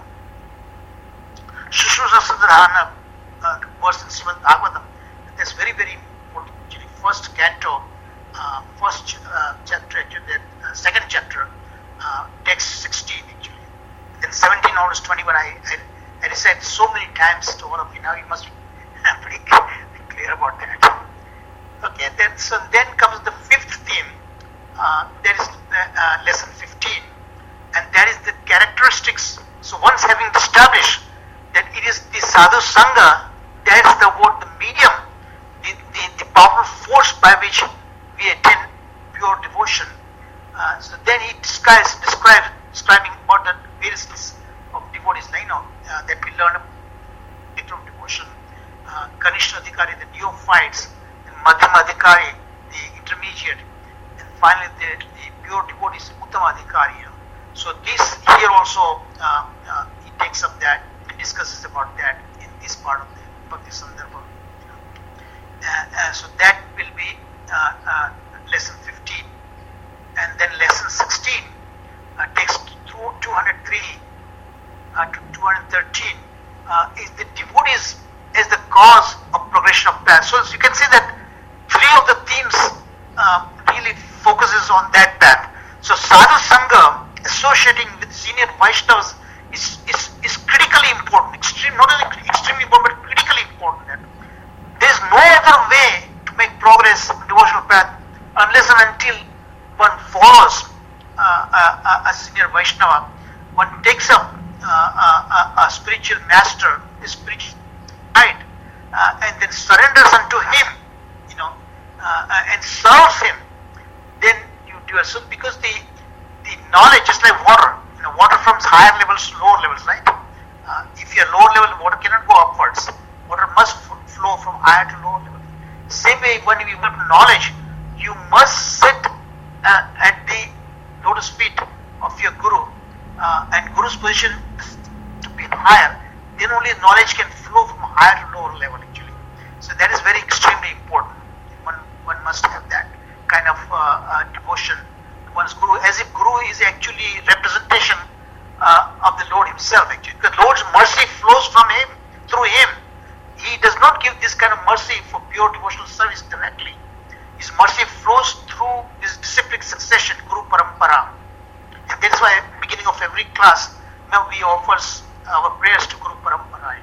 Shushruta Sadharana verse in Srimad Bhagavatam. That's very, very important. Actually, first canto, first chapter, actually, the second chapter, text 16 actually. Then 17 onwards 21. I recite so many times to all of you. Now you must be pretty clear about that. Okay, then comes the fifth theme. That is lesson 15, and that is the characteristics. So once having established that it is the sadhu sangha, that is the medium, the powerful force by which we attain pure devotion. So then he describing about the various of devotees, that we learn of devotion. Kanishta Adhikari, the neophytes, and Madhyama Adhikari, the intermediate, and finally the pure devotees, Uttama Adhikari. So this here also he takes up that and discusses about that in this part of the Bhakti Sandarbha. So that will be lesson 15, and then lesson 16 takes through 203 to 213 is the devotees as the cause of progression of path. So you can see that three of the themes really focuses on that path. So sadhu sangha associating with senior Vaishnavas is critically important, not only extremely important, but critically important. There is no other way to make progress in devotional path unless and until one follows a senior Vaishnava, one takes up a spiritual master, a spiritual guide, and then surrenders unto him, and serves him. Then you do so, because the knowledge, just like water, water from higher levels to lower levels, right? If you are lower level, water cannot go upwards. Water must flow from higher to lower level. Same way, when you have knowledge, you must sit at the lotus feet of your guru, and guru's position to be higher. Then only knowledge can flow from higher to lower level actually. So that is very extremely important. One must have that kind of devotion to one's guru, as if guru is actually representation of the Lord himself actually. Because Lord's mercy flows from him, through him. He does not give this kind of mercy for pure devotional service directly. His mercy flows through this disciplic succession, Guru Parampara. And that is why at the beginning of every class, now we offer our prayers to Guru Parampara.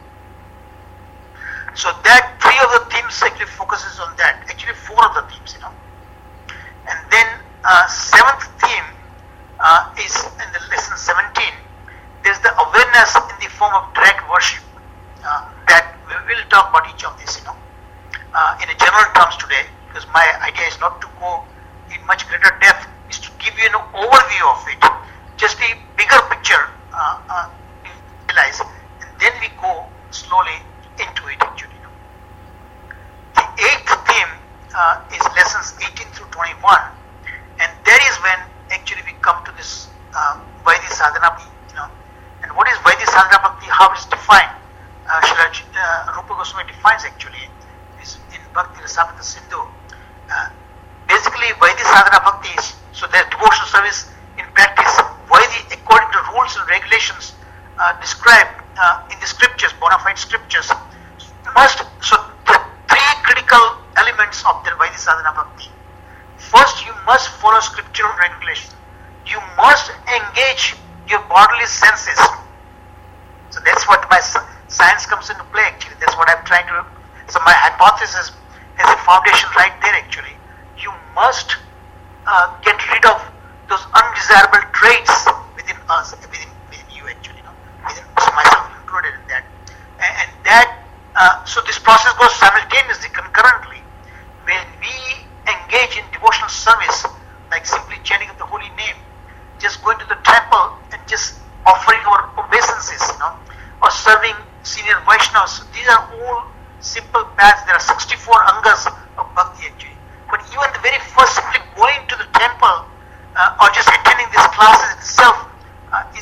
So that three of the themes actually focuses on that. Actually four of the themes, And then seventh theme is in the lesson 17. There's the awareness in the form of direct worship. That we will talk about each of these, in a general terms today, because my idea is not to go in much greater depth, is to give you an overview of it, just the bigger picture, realize, and then we go slowly into it actually. The eighth theme is lessons 18 through 21, and that is when actually we come to this Vaidhi Sadhana Bhakti, And what is Vaidhi Sadhana Bhakti? How it is defined? Rupa Goswami defines actually is in Bhakti Rasamrita Sindhu. Basically, Vaidhi Sadhana Bhakti is so their devotional service in practice. Vaidhi, according to rules and regulations described in the scriptures, bona fide scriptures, so the three critical elements of the Vaidhi Sadhana Bhakti. First, you must follow scriptural regulations. You must engage your bodily senses. So that's what my science comes into play actually. That's what I'm trying to. So my hypothesis has a foundation right there actually. You must get rid of those undesirable traits within us, within you actually, within myself included in that. And that, so this process goes simultaneously, concurrently. When we engage in devotional service, like simply chanting of the holy name, just going to the temple and just offering our obeisances, or serving senior Vaishnavas. These are all simple paths. There are 64 angas of bhakti actually. But even the very first, simply going to the temple or just attending these classes itself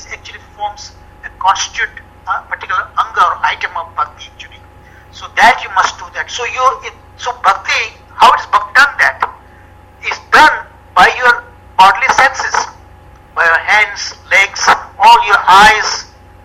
constitute a particular anga or item of bhakti actually. So that you must do that. So bhakti, how is bhakti done that? Is done by your bodily senses, by your hands, legs, all your eyes,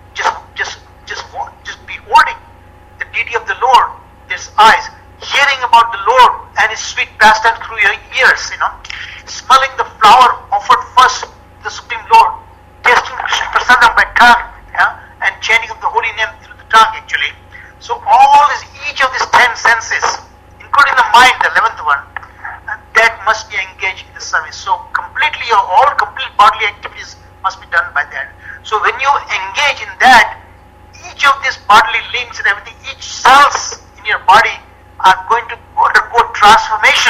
just beholding the deity of the Lord, his eyes, hearing about the Lord and his sweet pastime through your ears, smelling the flower offered first to the Supreme Lord, tasting Krishna Prasadam by tongue, and chanting of the holy name through the tongue actually. So each of these 10 senses, including the mind, the 11th one, that must be engaged in the service. So completely, all complete bodily activities must be done by that. So when you engage in that, each of these bodily limbs and everything, each cells in your body are going to undergo transformation.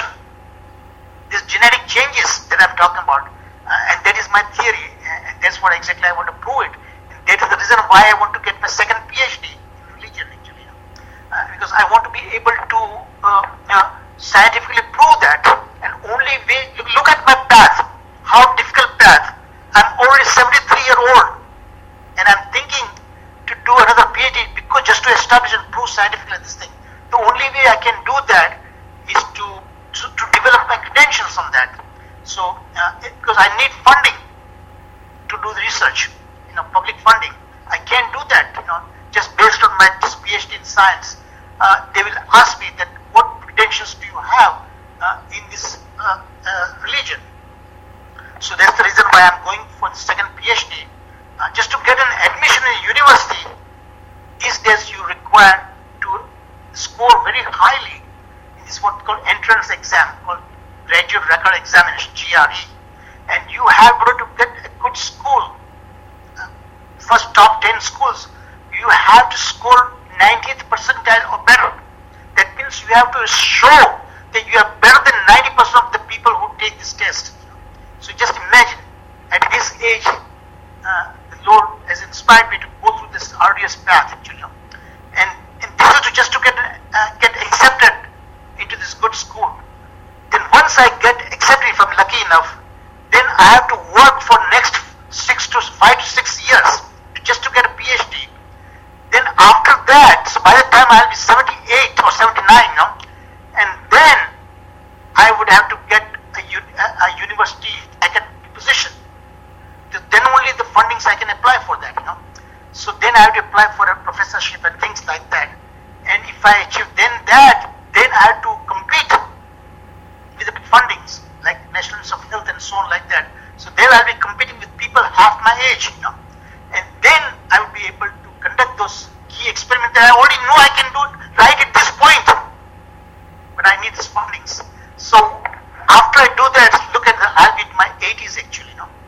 These genetic changes that I'm talking about, and that is my theory, and that's what exactly I want to prove it. And that is the reason why I want to get my second PhD in religion actually, because I want to be able to scientifically prove that. And only way, look at my path, how difficult path. I'm already 73-year-old, and I'm thinking to do another PhD because just to establish and prove scientifically this thing. The only way I can do that is to develop my credentials on that. So because I need funding to do the research, public funding. I can't do that, just based on my PhD in science. They will ask me that what credentials do you have in this religion. So that's the reason why I'm going for the second PhD. Just to get an admission in a university, these days you require to score very highly in this what called entrance exam, called Graduate Record Examination, GRE. And you have to get a good school, first top 10 schools, you have to score 90th percentile or better. That means you have to show that you are better than 90% of the people who take this test. So just imagine, at this age, the Lord has inspired me to go through this arduous path actually. And this is just to get accepted into this good school. Then once I get accepted, if I'm lucky enough, then I have to work for next 5 to 6 years just to get a PhD. Then after that, so by the time I'll be 78 or 79 now, and then I would have to get a university academic position. Then only the fundings I can apply for that, So then I have to apply for a professorship and things like that. And if I achieve then that, then I have to compete with the fundings, like National Institute of Health and so on like that. So there I'll be competing with people half my age, And then I will be able to conduct those key experiments that I already know I can do right at this point. But I need these fundings. So after I do that, look at I'll be in my 80s actually,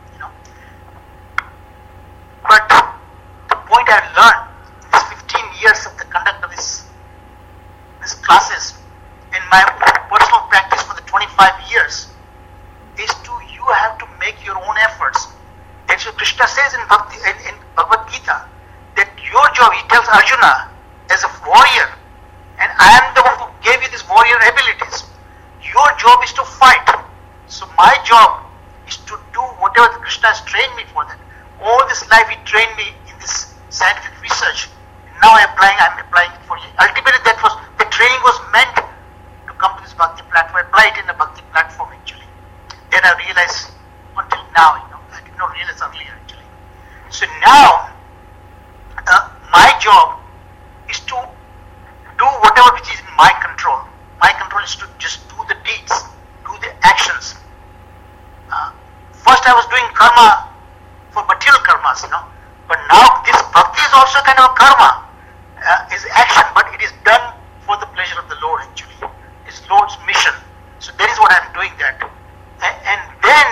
But the point I learned in these 15 years of the conduct of these classes in my personal practice for the 25 years is you have to make your own efforts. That's what Krishna says in Bhagavad Gita, that your job, he tells Arjuna, as a warrior, and I am the one who gave you these warrior abilities. Your job is to fight. So my job is to do whatever Krishna has trained me for that. All this life he trained me in this scientific research. Now I'm applying it for you. Ultimately the training was meant to come to this bhakti platform. I apply it in a bhakti platform actually. Then I realized until now, I did not realize earlier actually. So now my job is to do whatever which is in my control. My control is to just do the deeds, do the actions. First I was doing karma for material karmas, but now this bhakti is also kind of a karma, is action, but it is done for the pleasure of the Lord actually. It's Lord's mission. So that is what I'm doing that. And then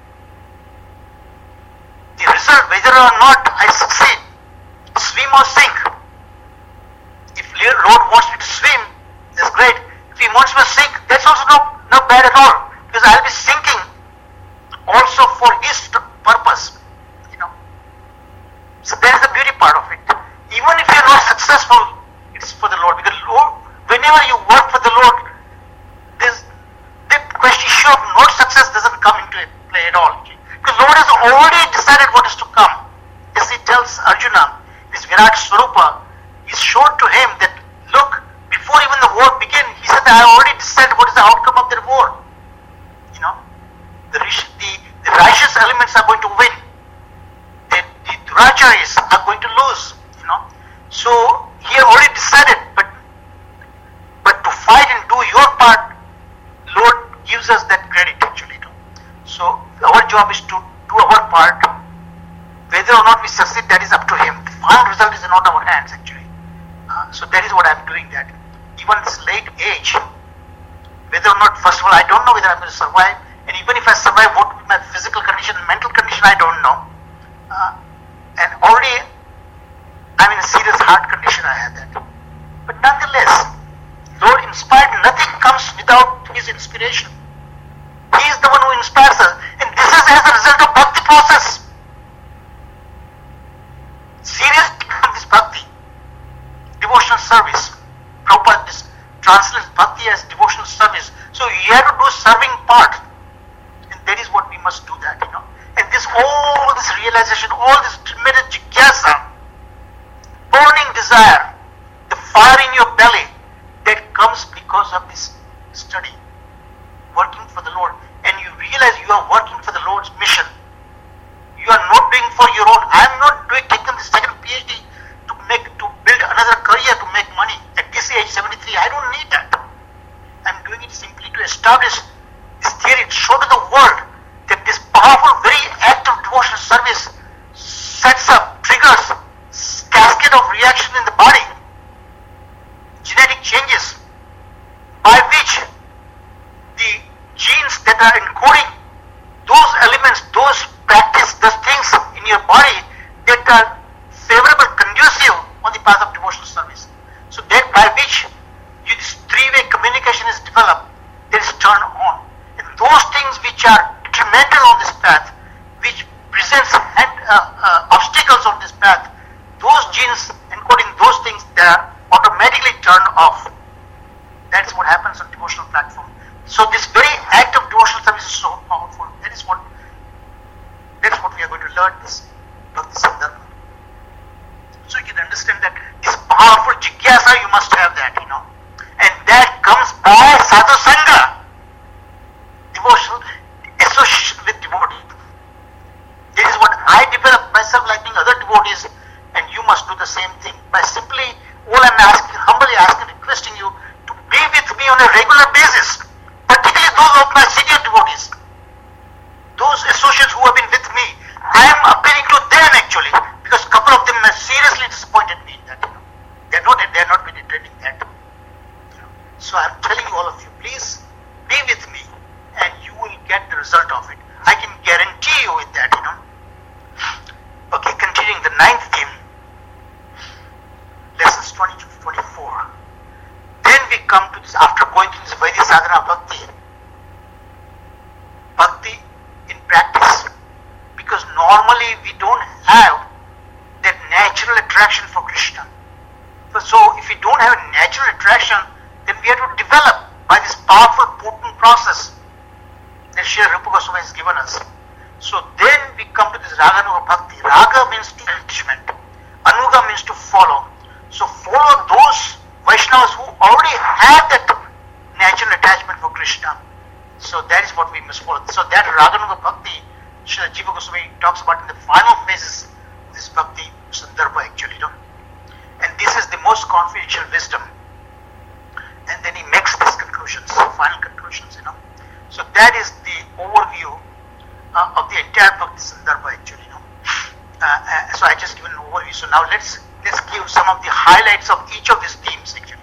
the result, whether or not I succeed, swim or sink. If Lord wants me to swim, that's great. If he wants me to sink, that's also not bad at all, because I'll be sinking also for his purpose. So that is the beauty part of it. Even if you're not successful, it's for the Lord. Because Lord, whenever you work for the Lord, that question issue of not success doesn't come into play at all. Because Lord has already decided what is to come. As he tells Arjuna, Virat Swarupa, is shown to him that, look, before even the war began, he said that I already decided what is the outcome of the war. The righteous elements are going to win. The Duracharis are going to lose. So he had already decided, but to fight and do your part, Lord gives us that credit actually. So our job is to do our part. Whether or not we succeed, that is up to him. The final result is not our hands actually. So that is what I'm doing that. Even this late age, whether or not, first of all, I don't know whether I'm going to survive. And even if I survive, what will be my physical condition, mental condition, I don't know. And already I'm in a serious heart condition, I have that. But nonetheless, Lord inspired, nothing comes without His inspiration. He is the one who inspires us. And this is as a result of bhakti process. Seriously, this bhakti, devotional service. Prabhupada translates bhakti as devotional service. So you have to do serving part. And that is what we must do that, And all this realization, all this tremendous jigyasa, burning desire, the fire in your belly, that comes because of this study, working for the Lord. And you realize you are working for the Lord's mission. You are not doing for your own. I am not taking the second PhD to build another career to make money. At this age, 73, I don't need that. I am doing it simply to establish this theory, to show to the world that this powerful, very act of devotional service sets up, triggers, cascade of reaction in the body, genetic changes, by which the genes that are encoding those elements, those practice, those things in your body that are favorable, conducive on the path of devotional service. So that by which this three-way communication is developed, that is turned on. And those things which are detrimental on this path, which presents obstacles on this path, those genes encoding those things, they are automatically turned off. That's what happens on devotional platform. So this very act of devotional service is so powerful. That is what we are going to learn this Bhakti Sandarbha. So you can understand that this powerful jigyasa, you must have that, And that comes by sadhu sangha, devotional association with devotees. This is what I developed myself, like other devotees, and you must do the same thing. By simply, all I'm asking, humbly asking, requesting you to be with me on a regular basis, particularly those of my senior devotees, those associates who have been with me. I am appealing to them actually, because a couple of them have seriously disappointed me in that. They are not been attending that. So I am telling you, all of you, please be with me, and you will get the result of it. I can guarantee you with that. Okay, continuing the ninth theme, lessons 20 to 24. Then we come to this, after going through this Vaidya Sadhana Bhakti in practice. Because normally we don't have that natural attraction for Krishna. So if we don't have a natural attraction, then we have to develop by this powerful, potent process that Srila Rupa Goswami has given us. So then we come to this Raganuga Bhakti. Raga means attachment. Anuga means to follow. So follow those Vaishnavas who already have that natural attachment for Krishna. So that is what we must follow. So that Raganuga Bhakti, Srila Jiva Goswami talks about in the final phases of this Bhakti Sandarbha actually. And this is the most confidential wisdom. And then he makes these conclusions, final conclusions, So that is the overview of the entire Bhakti Sandarbha actually, So I just given an overview. So now let's give some of the highlights of each of these themes actually.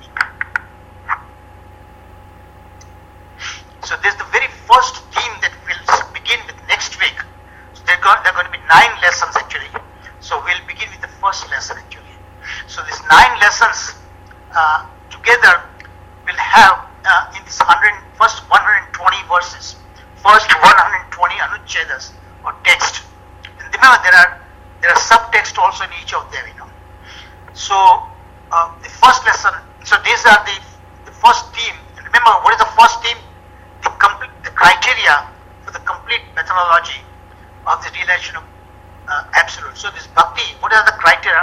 So this is the very first theme that we'll begin with next week. So there are going to be 9 lessons actually. So we'll begin with the first lesson actually. So these 9 lessons together will have in this first 120 verses, first 120 anuchedas or text. And remember there are subtext also in each of them, So the first lesson, so these are the first theme. And remember, what is the first theme? The criteria for the complete methodology of the realization of absolute. So this bhakti, what are the criteria?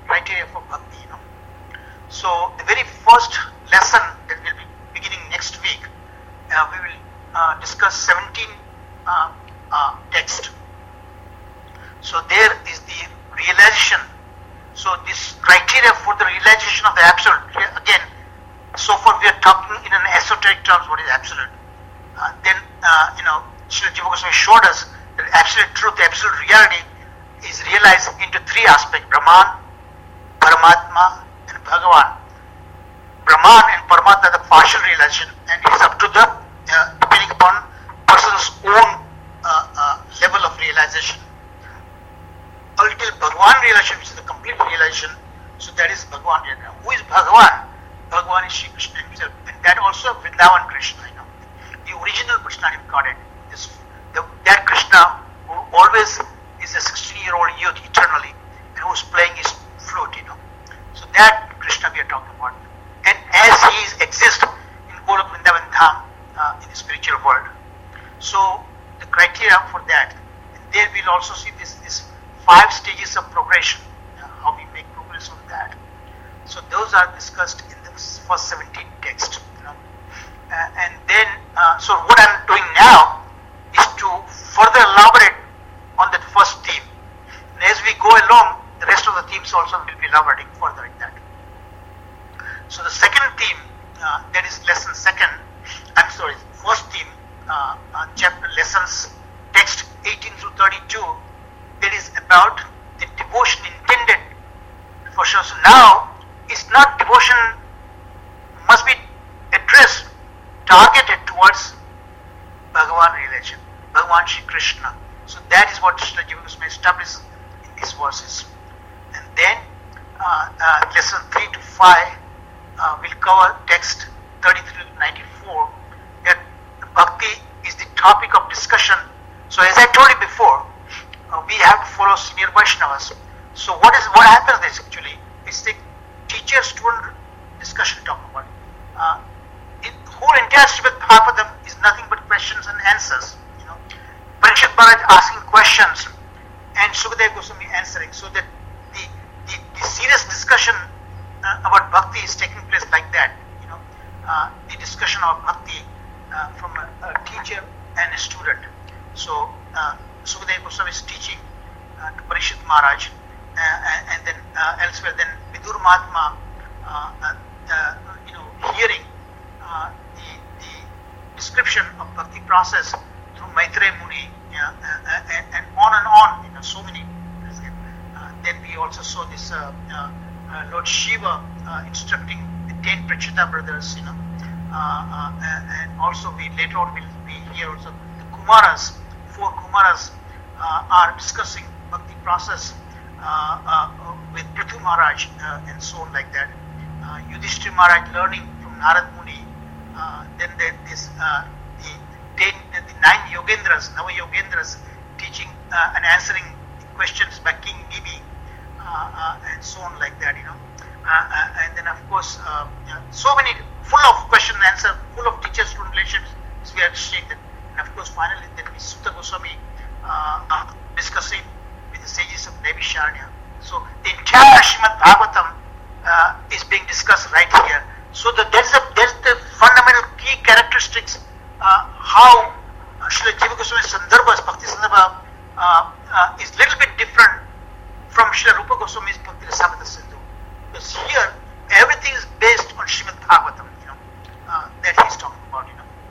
criteria for bhakti. So the very first lesson that will be beginning next week, we will discuss 17 texts. So there is the realization. So this criteria for the realization of the absolute. Again, so far we are talking in an esoteric terms what is absolute. Then Srila Jiva Goswami showed us that absolute truth, the absolute reality is realized into three aspects: Brahman, Paramatma, and Bhagavan. Brahman and Paramatma are the partial realization, and it is up to the depending upon person's own level of realization. Until Bhagavan realization, which is the complete realization, so that is Bhagavan. Who is Bhagavan? Bhagavan is Shri Krishna himself, and that also Vrindavan Krishna. The original Krishna incarnate. That Krishna who always is a 16-year-old youth eternally, and who is playing his flute. So that Krishna we are talking about. And as he exists in Golok Vrindavan Dham in the spiritual world. So the criteria for that, and there we'll also see this 5 stages of progression, how we make progress on that. So those are discussed in the first 17 texts. And then, so what I'm doing now is to further elaborate on that first theme. And as we go along, the rest of the themes also will be elaborating further in that. So the second theme, that is first theme, chapter lessons, text 18 through 32, that is about the devotion intended for sure. So now, it's not devotion must be addressed, targeted towards Bhagavan realization, Bhagavan Shri Krishna. So that is what Srila Jiva Goswami establishes in these verses. And then lesson 3 to 5 will cover text 33 to 94, that bhakti is the topic of discussion. So as I told you before, we have to follow senior Vaishnavas. So what happens is actually, it's the teacher-student discussion talk about. Whole entire Srimad Bhagavatam is nothing but questions and answers. Parikshit Maharaj asking questions and Sukadeva Goswami answering, so that the serious discussion about bhakti is taking place like that. The discussion of bhakti from a teacher and a student. So Sukadeva Goswami is teaching to Parikshit Maharaj, and then elsewhere, then Vidur Mahatma, hearing the description of bhakti process through Maitreya Muni, and on, so many. Then we also saw this Lord Shiva instructing the 10 Prachita brothers, and also we later on will hear also the Kumaras, 4 Kumaras are discussing bhakti process with Prithu Maharaj, and so on like that. Yudhishthira Maharaj learning from Narad Muni. Then there is the 9 Yogendras, Nava Yogendras, teaching and answering questions by King Nimi, and so on like that, and then of course so many, full of question and answer, full of teacher-student relationships, we have seen that. And of course finally then we Sutta Goswami discussing with the sages of Naimisharanya. So the entire Srimad Bhagavatam is being discussed right here. So there's the fundamental key characteristics how Srila Jiva Goswami Sandarbhas, Bhakti Sandarbha is little bit different from Srila Rupa Goswami's Bhakti Rasamrita Sindhu. Because here everything is based on Srimad Bhagavatam, that he's talking about,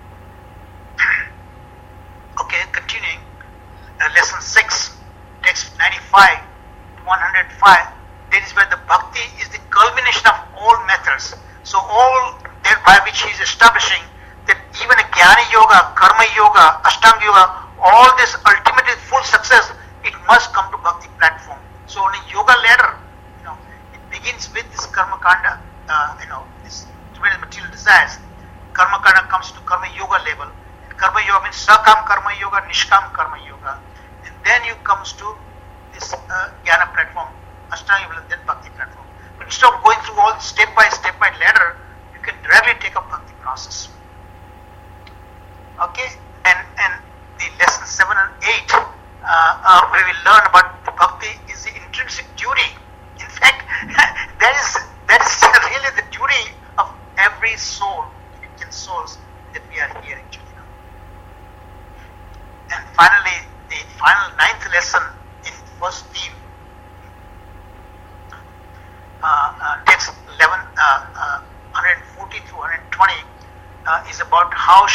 Okay, continuing, lesson 6, text 95 to 105, that is where the bhakti is the culmination of all methods. So all thereby which he is establishing that even a Jnana Yoga, Karma Yoga, Ashtanga Yoga, all this ultimately full success, it must come to bhakti platform. So on a yoga ladder, it begins with this Karma Kanda, this tremendous material desires. Karma Kanda comes to Karma Yoga level. And Karma Yoga means Sakam Karma Yoga, Nishkam Karma Yoga. And then you comes to this Jnana platform, Ashtanga Yoga, then bhakti platform. But instead of going through all step by ladder, you can directly take up bhakti process. Okay, and the lesson 7 and 8, we will learn about the bhakti is the intrinsic duty. In fact,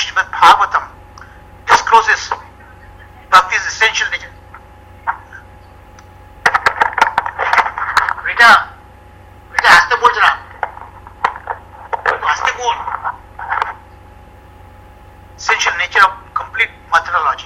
Srimad Bhagavatam discloses Bhakti's essential nature. Rita, आस्ते बोल जरा, आस्ते बोल. Essential nature of complete methodology.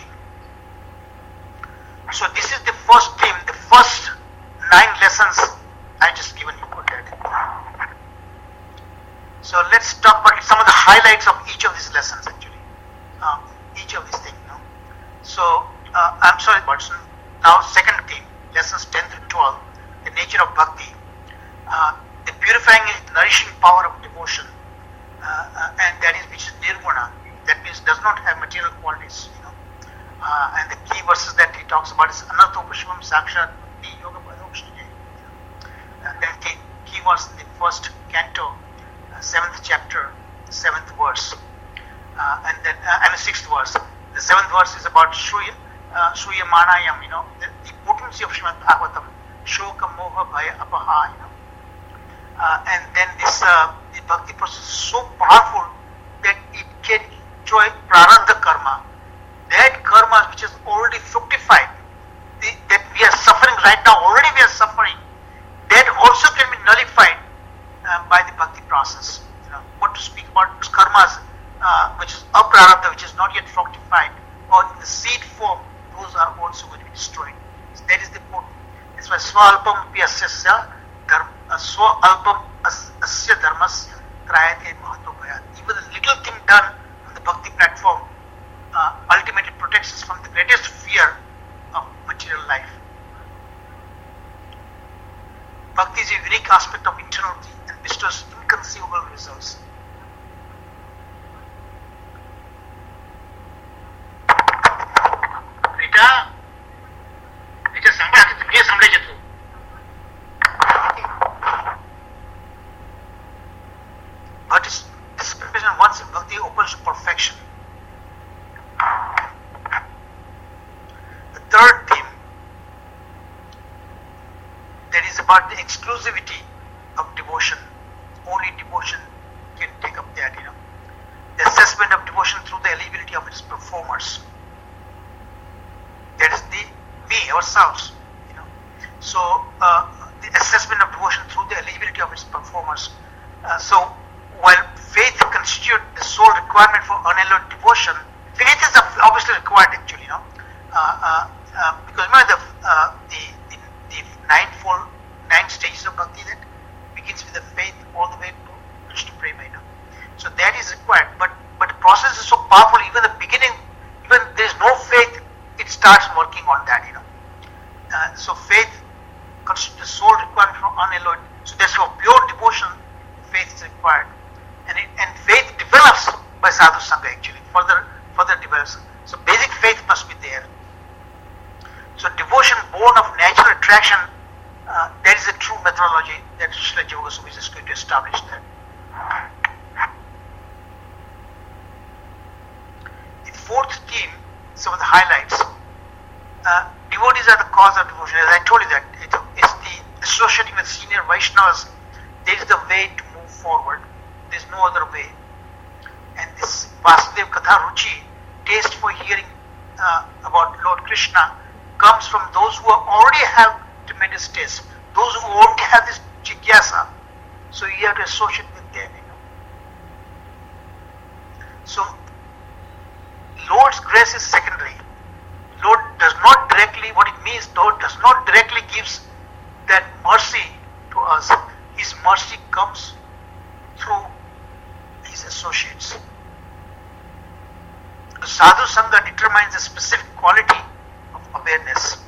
So this is the first theme, the first 9 lessons I just given you for that. So let's talk about some of the highlights of each of these lessons actually. Each of these things. No? So I'm sorry, Watson. Now second theme, lessons 10 through 12, the nature of bhakti, the purifying and nourishing power of devotion, and that is which is nirguna. That means does not have material qualities. And the key verses that he talks about is Anarthopashvam Sakshat Bhakti Yoga Padokshite. Then key verse in the first canto, 7th chapter, 7th verse. And then and the 6th verse. The 7th verse is about Shruya Manayam, the potency of Srimad Bhagavatam, Shoka Moha Bhaya Apaha, and then this the bhakti process is so powerful that it can enjoy prarabdha karma. That karma which is already fructified, that we are suffering right now, already we are suffering, that also can be nullified by the bhakti process. What to speak about karmas which is aprarabdha, which is not yet fructified, or in the seed form, those are also going to be destroyed. So that is the point. That's why swalpam pyasya swalpam asya dharmasya trayate mahato bhayat. Even the little thing done on the bhakti platform ultimately protects us from the greatest fear of material life. Bhakti is a unique aspect of internality and bestows inconceivable results. Rita, but this preparation once in bhakti opens to perfection. The third theme, that is about the exclusivity of devotion. Only devotion can take up that, The assessment of devotion through the eligibility of its performers. That is we, ourselves, So the assessment of devotion through the eligibility of its performers. So while faith constitutes the sole requirement for unalloyed devotion, faith is obviously required actually, because remember the 9 stages of bhakti that begins with the faith all the way to Krishna Prema, So that is required, but the process is so powerful. Even the beginning, even there is no faith, it starts working on that, So faith constitutes the sole requirement for unalloyed. So that's for pure devotion, faith is required, and faith develops by sadhu sangha actually. Further develops. So basic faith must be there. So devotion born of natural attraction, that is a true methodology that Srila Jiva Goswami is going to establish that. The fourth theme, some of the highlights. Devotees are the cause of devotion. As I told you that it's the associating with senior Vaishnavas. There is the way to move forward. There is no other way. And this Vasudev Katha Ruchi, taste for hearing about Lord Krishna, comes from those who already have tremendous taste. Those who already have this jigyasa. So you have to associate with them. So Lord's grace is secondary. Lord does not directly, what it means, Lord does not directly gives that mercy to us. His mercy comes through his associates. The sadhu sangha determines a specific quality of awareness.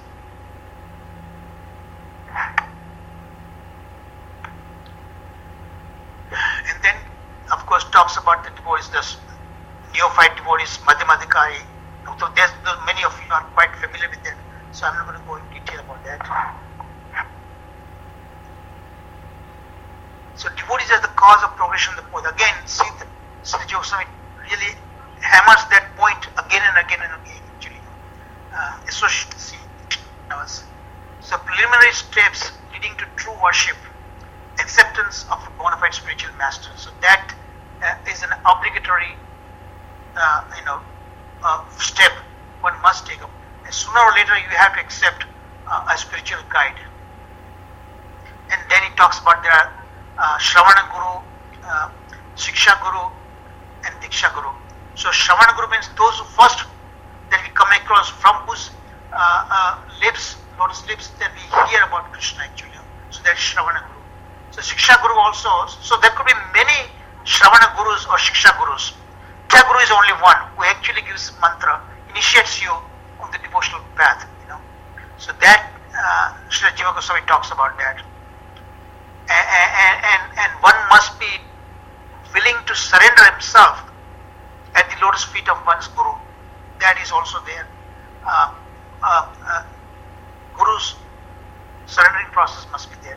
And then, of course, talks about the devotees, the neophyte devotees, Madhyamadhikari. So many of you are quite familiar with that, so I'm not going to go in detail about that. So devotees are the cause of progression of the path. Again, see, Sri Goswami really hammers that point again and again and again, actually. Associacy. So preliminary steps leading to true worship, acceptance of a bona fide spiritual master. So that is an obligatory step one must take up. And sooner or later you have to accept a spiritual guide. And then he talks about there are Shravana Guru, Shiksha Guru, and Diksha Guru. So Shravana Guru means those who first that we come across, from whose lotus lips, that we hear about Krishna actually. So that is Shravana Guru. So Shiksha Guru also, so there could be many Shravana Gurus or Shiksha Gurus. Diksha Guru is only one who actually gives mantra, initiates you on the devotional path. So that Srila Jiva Goswami talks about that. And one must be willing to surrender himself at the lotus feet of one's Guru. That is also there. Guru's surrendering process must be there.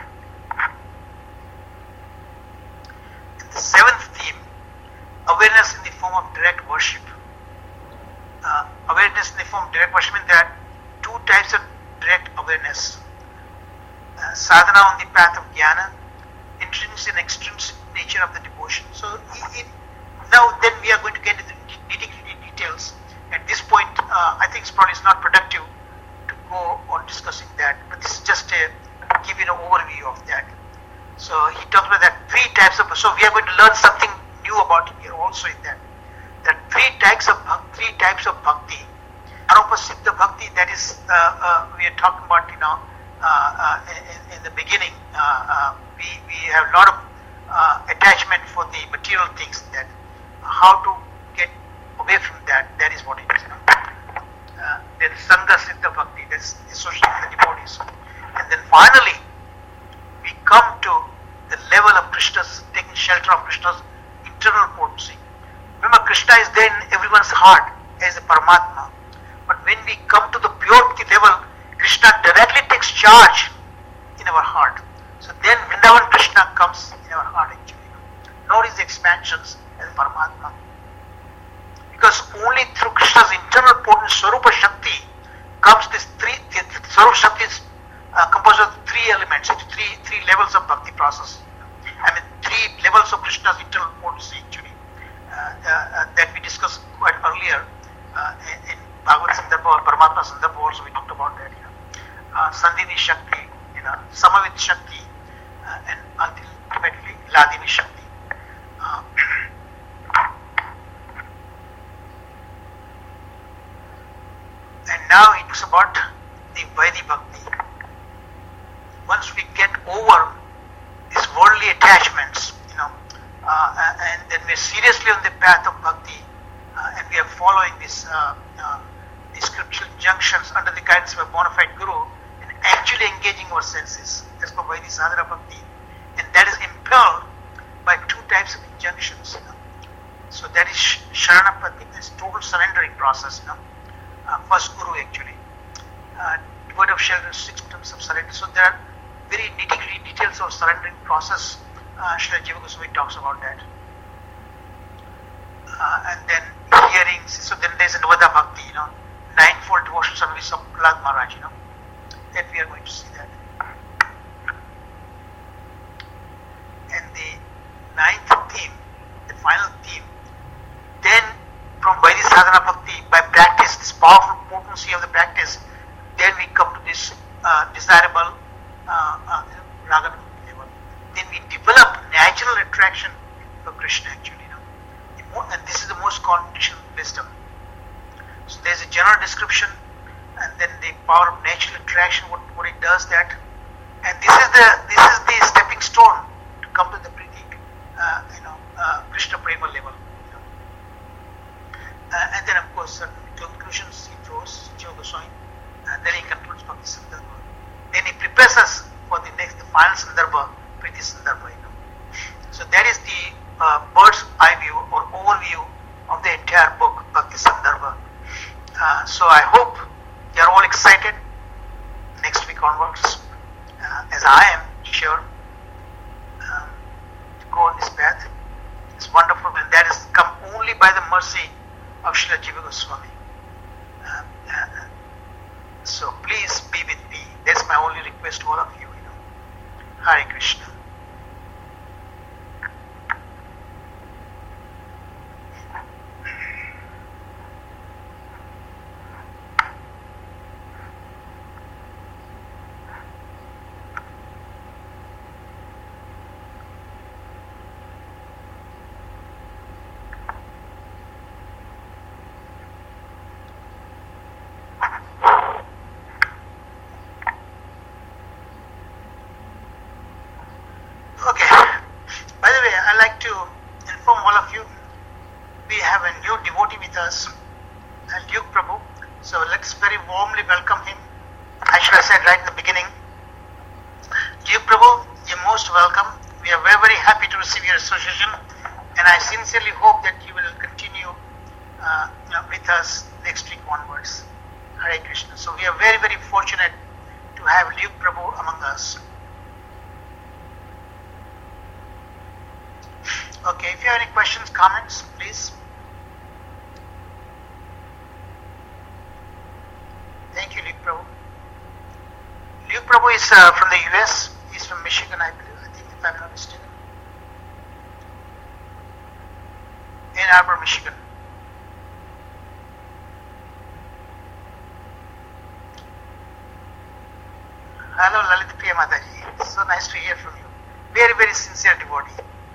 And the seventh theme, awareness in the form of direct worship. Awareness in the form of direct worship means there are two types of direct awareness. Sadhana on the path of jnana, intrinsic and extrinsic nature of the devotion. So now then we are going to get into the nitty-gritty details. At this point, I think it's probably not productive to go on discussing that, but this is just to give you an overview of that. So he talks about that three types of, so we are going to learn something new about here also in that. There are three types of bhakti. Arupa Siddha Bhakti, that is, we are talking about, in the beginning, we have a lot of attachment for the material things, that how to get away from that is what it is. There is Sangha Siddha Bhakti, that's associated with the devotees. And then finally, we come to the level of Krishna's, taking shelter of Krishna's internal potency. Remember, Krishna is there in everyone's heart as a Paramatma. But when we come to the pure bhakti level, Krishna directly takes charge in our heart. So then Vrindavan Krishna comes in our heart actually. Not his expansions as Paramatma. Because only through Krishna's internal potent Swarupa Shakti comes this Swarupa Shakti is composed of three elements, three levels of bhakti process. Three levels of Krishna's internal potency actually. That we discussed quite earlier in Bhagavad Sandarbha or Paramatma Sandarbha also we talked about that. Sandhini Shakti, Samavit Shakti, and ultimately Ladini Shakti. And now it was about the Vaidhi Bhakti. Once we get over these worldly attachments, and then we're seriously on the path of Bhakti, and we are following these scriptural injunctions under the guidance of a bona fide Guru, and actually engaging our senses as per Vaidhi Sadhana Bhakti, and that is impelled by two types of injunctions. So that is Sharanapati, this total surrendering process. First Guru actually. Word of shelter, 6 terms of surrender. So there are very nitty-gritty details of surrendering process. Srila Jiva Goswami talks about that. And then hearings. So then there's a Navada Bhakti, ninefold devotional service of Prahlad Maharaj, that we are going to see that. And the ninth theme, the final theme, then from Vaidhi Sadhana Bhakti, by practice, this powerful potency of the practice, then we come to this desirable Raga level. Then we develop natural attraction for Krishna actually. And this is the most conditional wisdom. So there's a general description, and then the power of natural attraction, what it does that, and this is the stepping stone to come to the Priti, Krishna Prema level. And then of course conclusions he draws, Jiva Goswami, and then he concludes Bhakti Sandarbha. Then he prepares us for the final Sandarbha, Priti Sandarbha. So that is the bird's eye view or overview of the entire book, Bhakti Sandarbha. So I hope you are all excited next week onwards, as I am sure, to go on this path. It's wonderful, and that has come only by the mercy of Srila Jiva Goswami. So please be with me. That's my only request to all of you. Hare Krishna. to inform all of you, we have a new devotee with us, Luke Prabhu. So let's very warmly welcome him. I should have said right in the beginning, Luke Prabhu, you're most welcome. We are very, very happy to receive your association, and I sincerely hope that you will continue with us next week onwards. Hare Krishna. So we are very, very fortunate to have Luke Prabhu among us. Okay, if you have any questions, comments, please. Thank you, Luke Prabhu. Luke Prabhu is from the US. He's from Michigan, I think, if I'm not mistaken. Ann Arbor, Michigan. Hello, Lalita Priya Mataji. So nice to hear from you. Very, very sincere devotee.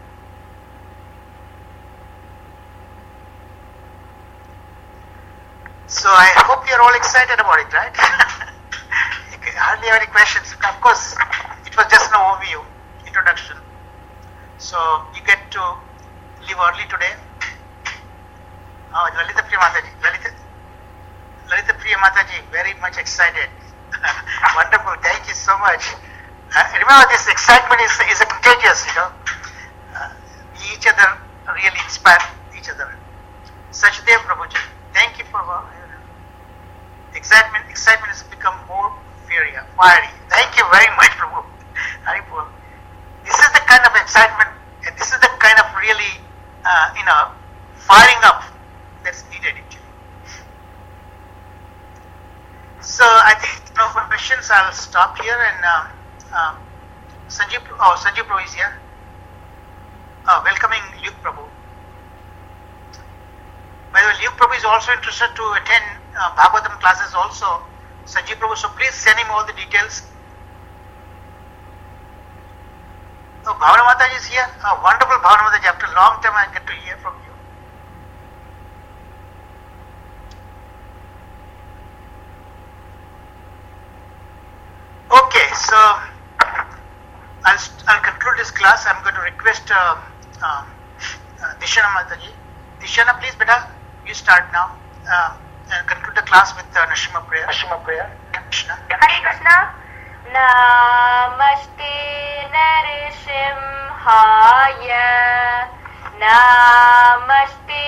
So I hope you're all excited about it, right? You hardly have any questions. Of course, it was just an overview, introduction. So you get to leave early today. Oh, Lalita Priya Mataji. Lalita Priya Mataji, very much excited. Wonderful. Thank you so much. Remember, this excitement is contagious, we each other really inspire each other. Sachdev Prabhuji, thank you for excitement. Excitement has become more fiery. Thank you very much, Prabhu. Haripur. This is the kind of excitement, and this is the kind of really, firing up that's needed actually. So I think no questions. I'll stop here, and Sanjeev Prabhu is here. Welcoming Luke Prabhu. By the way, Luke Prabhu is also interested to attend Bhagavatam classes also. Sanjeev Prabhu, so please send him all the details. Oh, Bhavana Mataji is here. Wonderful Bhavana Mataji. After a long time I get to hear from you. Okay, so I'll conclude this class. I'm going to request Dishana Mataji. Dishana, please, beta, you start now and conclude the class with Nrsimha prayer. Krishna. Hare Krishna. Namaste Narasimhaya. Namaste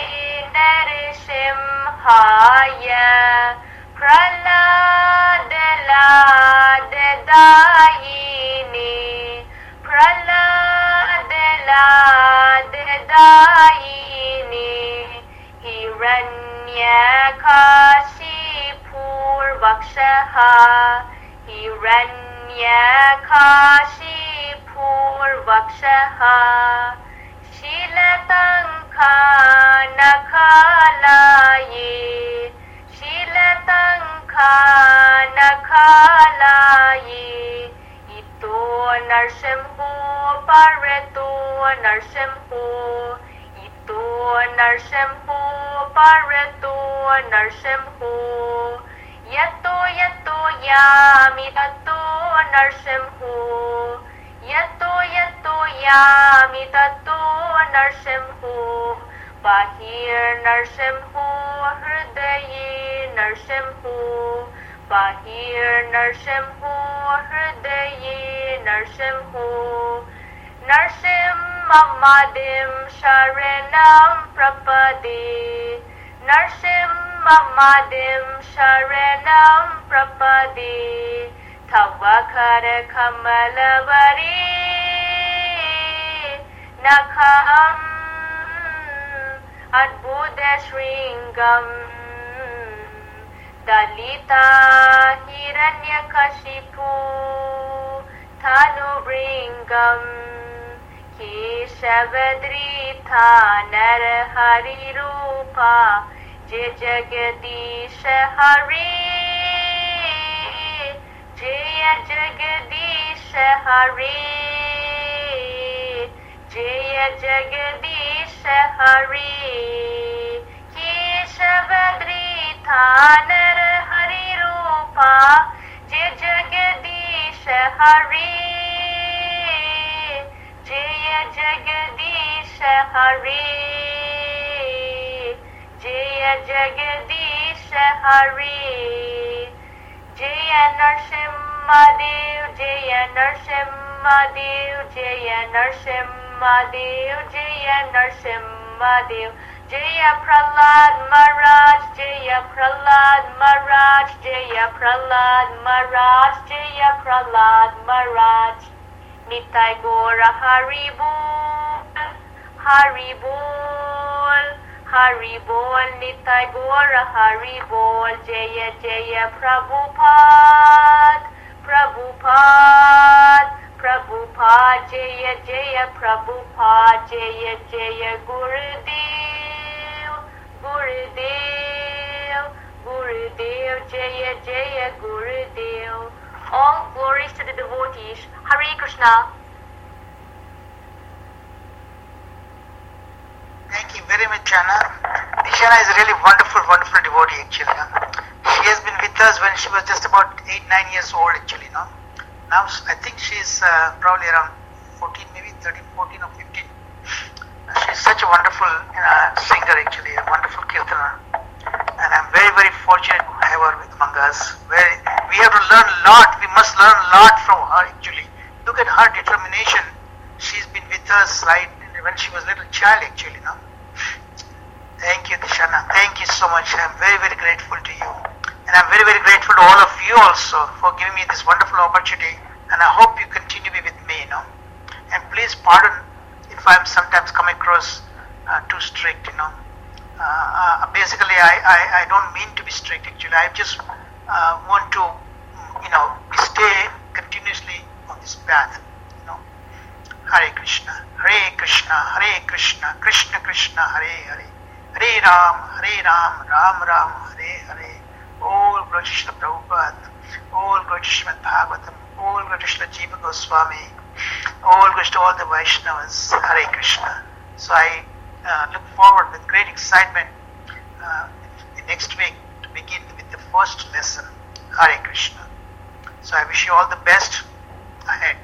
Narasimhaya. Praladadayini. Praladadayini. Hiranyakashipurvakshaha. Hiranyakashipurvakshaha. Shilatanka nakhalaye. Shilatanka nakhalaye. Ito narsimho pareto narsimho. Ito narsimho pareto narsimho. Yato yami tato narsimho. Yato yami tato narsimho. Bahir narsimho hridaye narsimho. Bahir narsimho hridaye narsimho. Narsimamadim sharanam prapade. Narsimamadim sharanam prapade. Tavakara kamalavari nakham adbhuta shringam. Dalita hiranyakashipu thanubringam. Keshavadrita narahari rupa. Jai Jagadish Hari. Jaya Jagadish Hari. Jaya Jagadish Hari. Keshavadrita narahari rupa. Jai Jagadish Hari. Jaya Jagadish Hare, Jaya Jagadish Hare, Jaya Narsimha Dev, Jaya Narsimha Dev, Jaya Narsimha Dev, Jaya Narsimha Dev, Jaya Prahlad Maharaj, Jaya Prahlad Maharaj, Jaya Prahlad Maharaj, Jaya Prahlad Maharaj. Nitai Gora Hari Bol, Hari Bol, Hari Bol, Nitai Gora Hari Bol, Jaya Jaya Prabhupada, Prabhupada, Prabhupada, Jaya Jaya Prabhupada, Jaya Jaya Gurudev, Gurudev, Gurudev, Jaya Jaya Gurudev. All glories to the devotees. Hare Krishna. Thank you very much, Jana. Dishana is a really wonderful, wonderful devotee actually. She has been with us when she was just about 8-9 years old actually. Now I think she's probably around 14, maybe 13, 14 or 15. She's such a wonderful singer actually, a wonderful kirtana. And I'm very, very fortunate to have her among us. We have to learn a lot. We must learn a lot from her actually. Look at her determination. She's been with us right when she was a little child actually. Thank you, Dishana. Thank you so much. I'm very, very grateful to you. And I'm very, very grateful to all of you also for giving me this wonderful opportunity. And I hope you continue to be with me, And please pardon if I'm sometimes come across too strict, Basically, I don't mean to be strict actually. I just want to, stay continuously on this path, Hare Krishna, Hare Krishna, Krishna Krishna, Hare Hare, Hare Ram, Ram Ram, Hare Hare. All glory to Srila Prabhupada, all glory to Srimad Bhagavatam, all glory to Srila Jiva Goswami, all glory to all the Vaishnavas, Hare Krishna. So I look forward with great excitement next week to begin with the first lesson, Hare Krishna. So I wish you all the best ahead.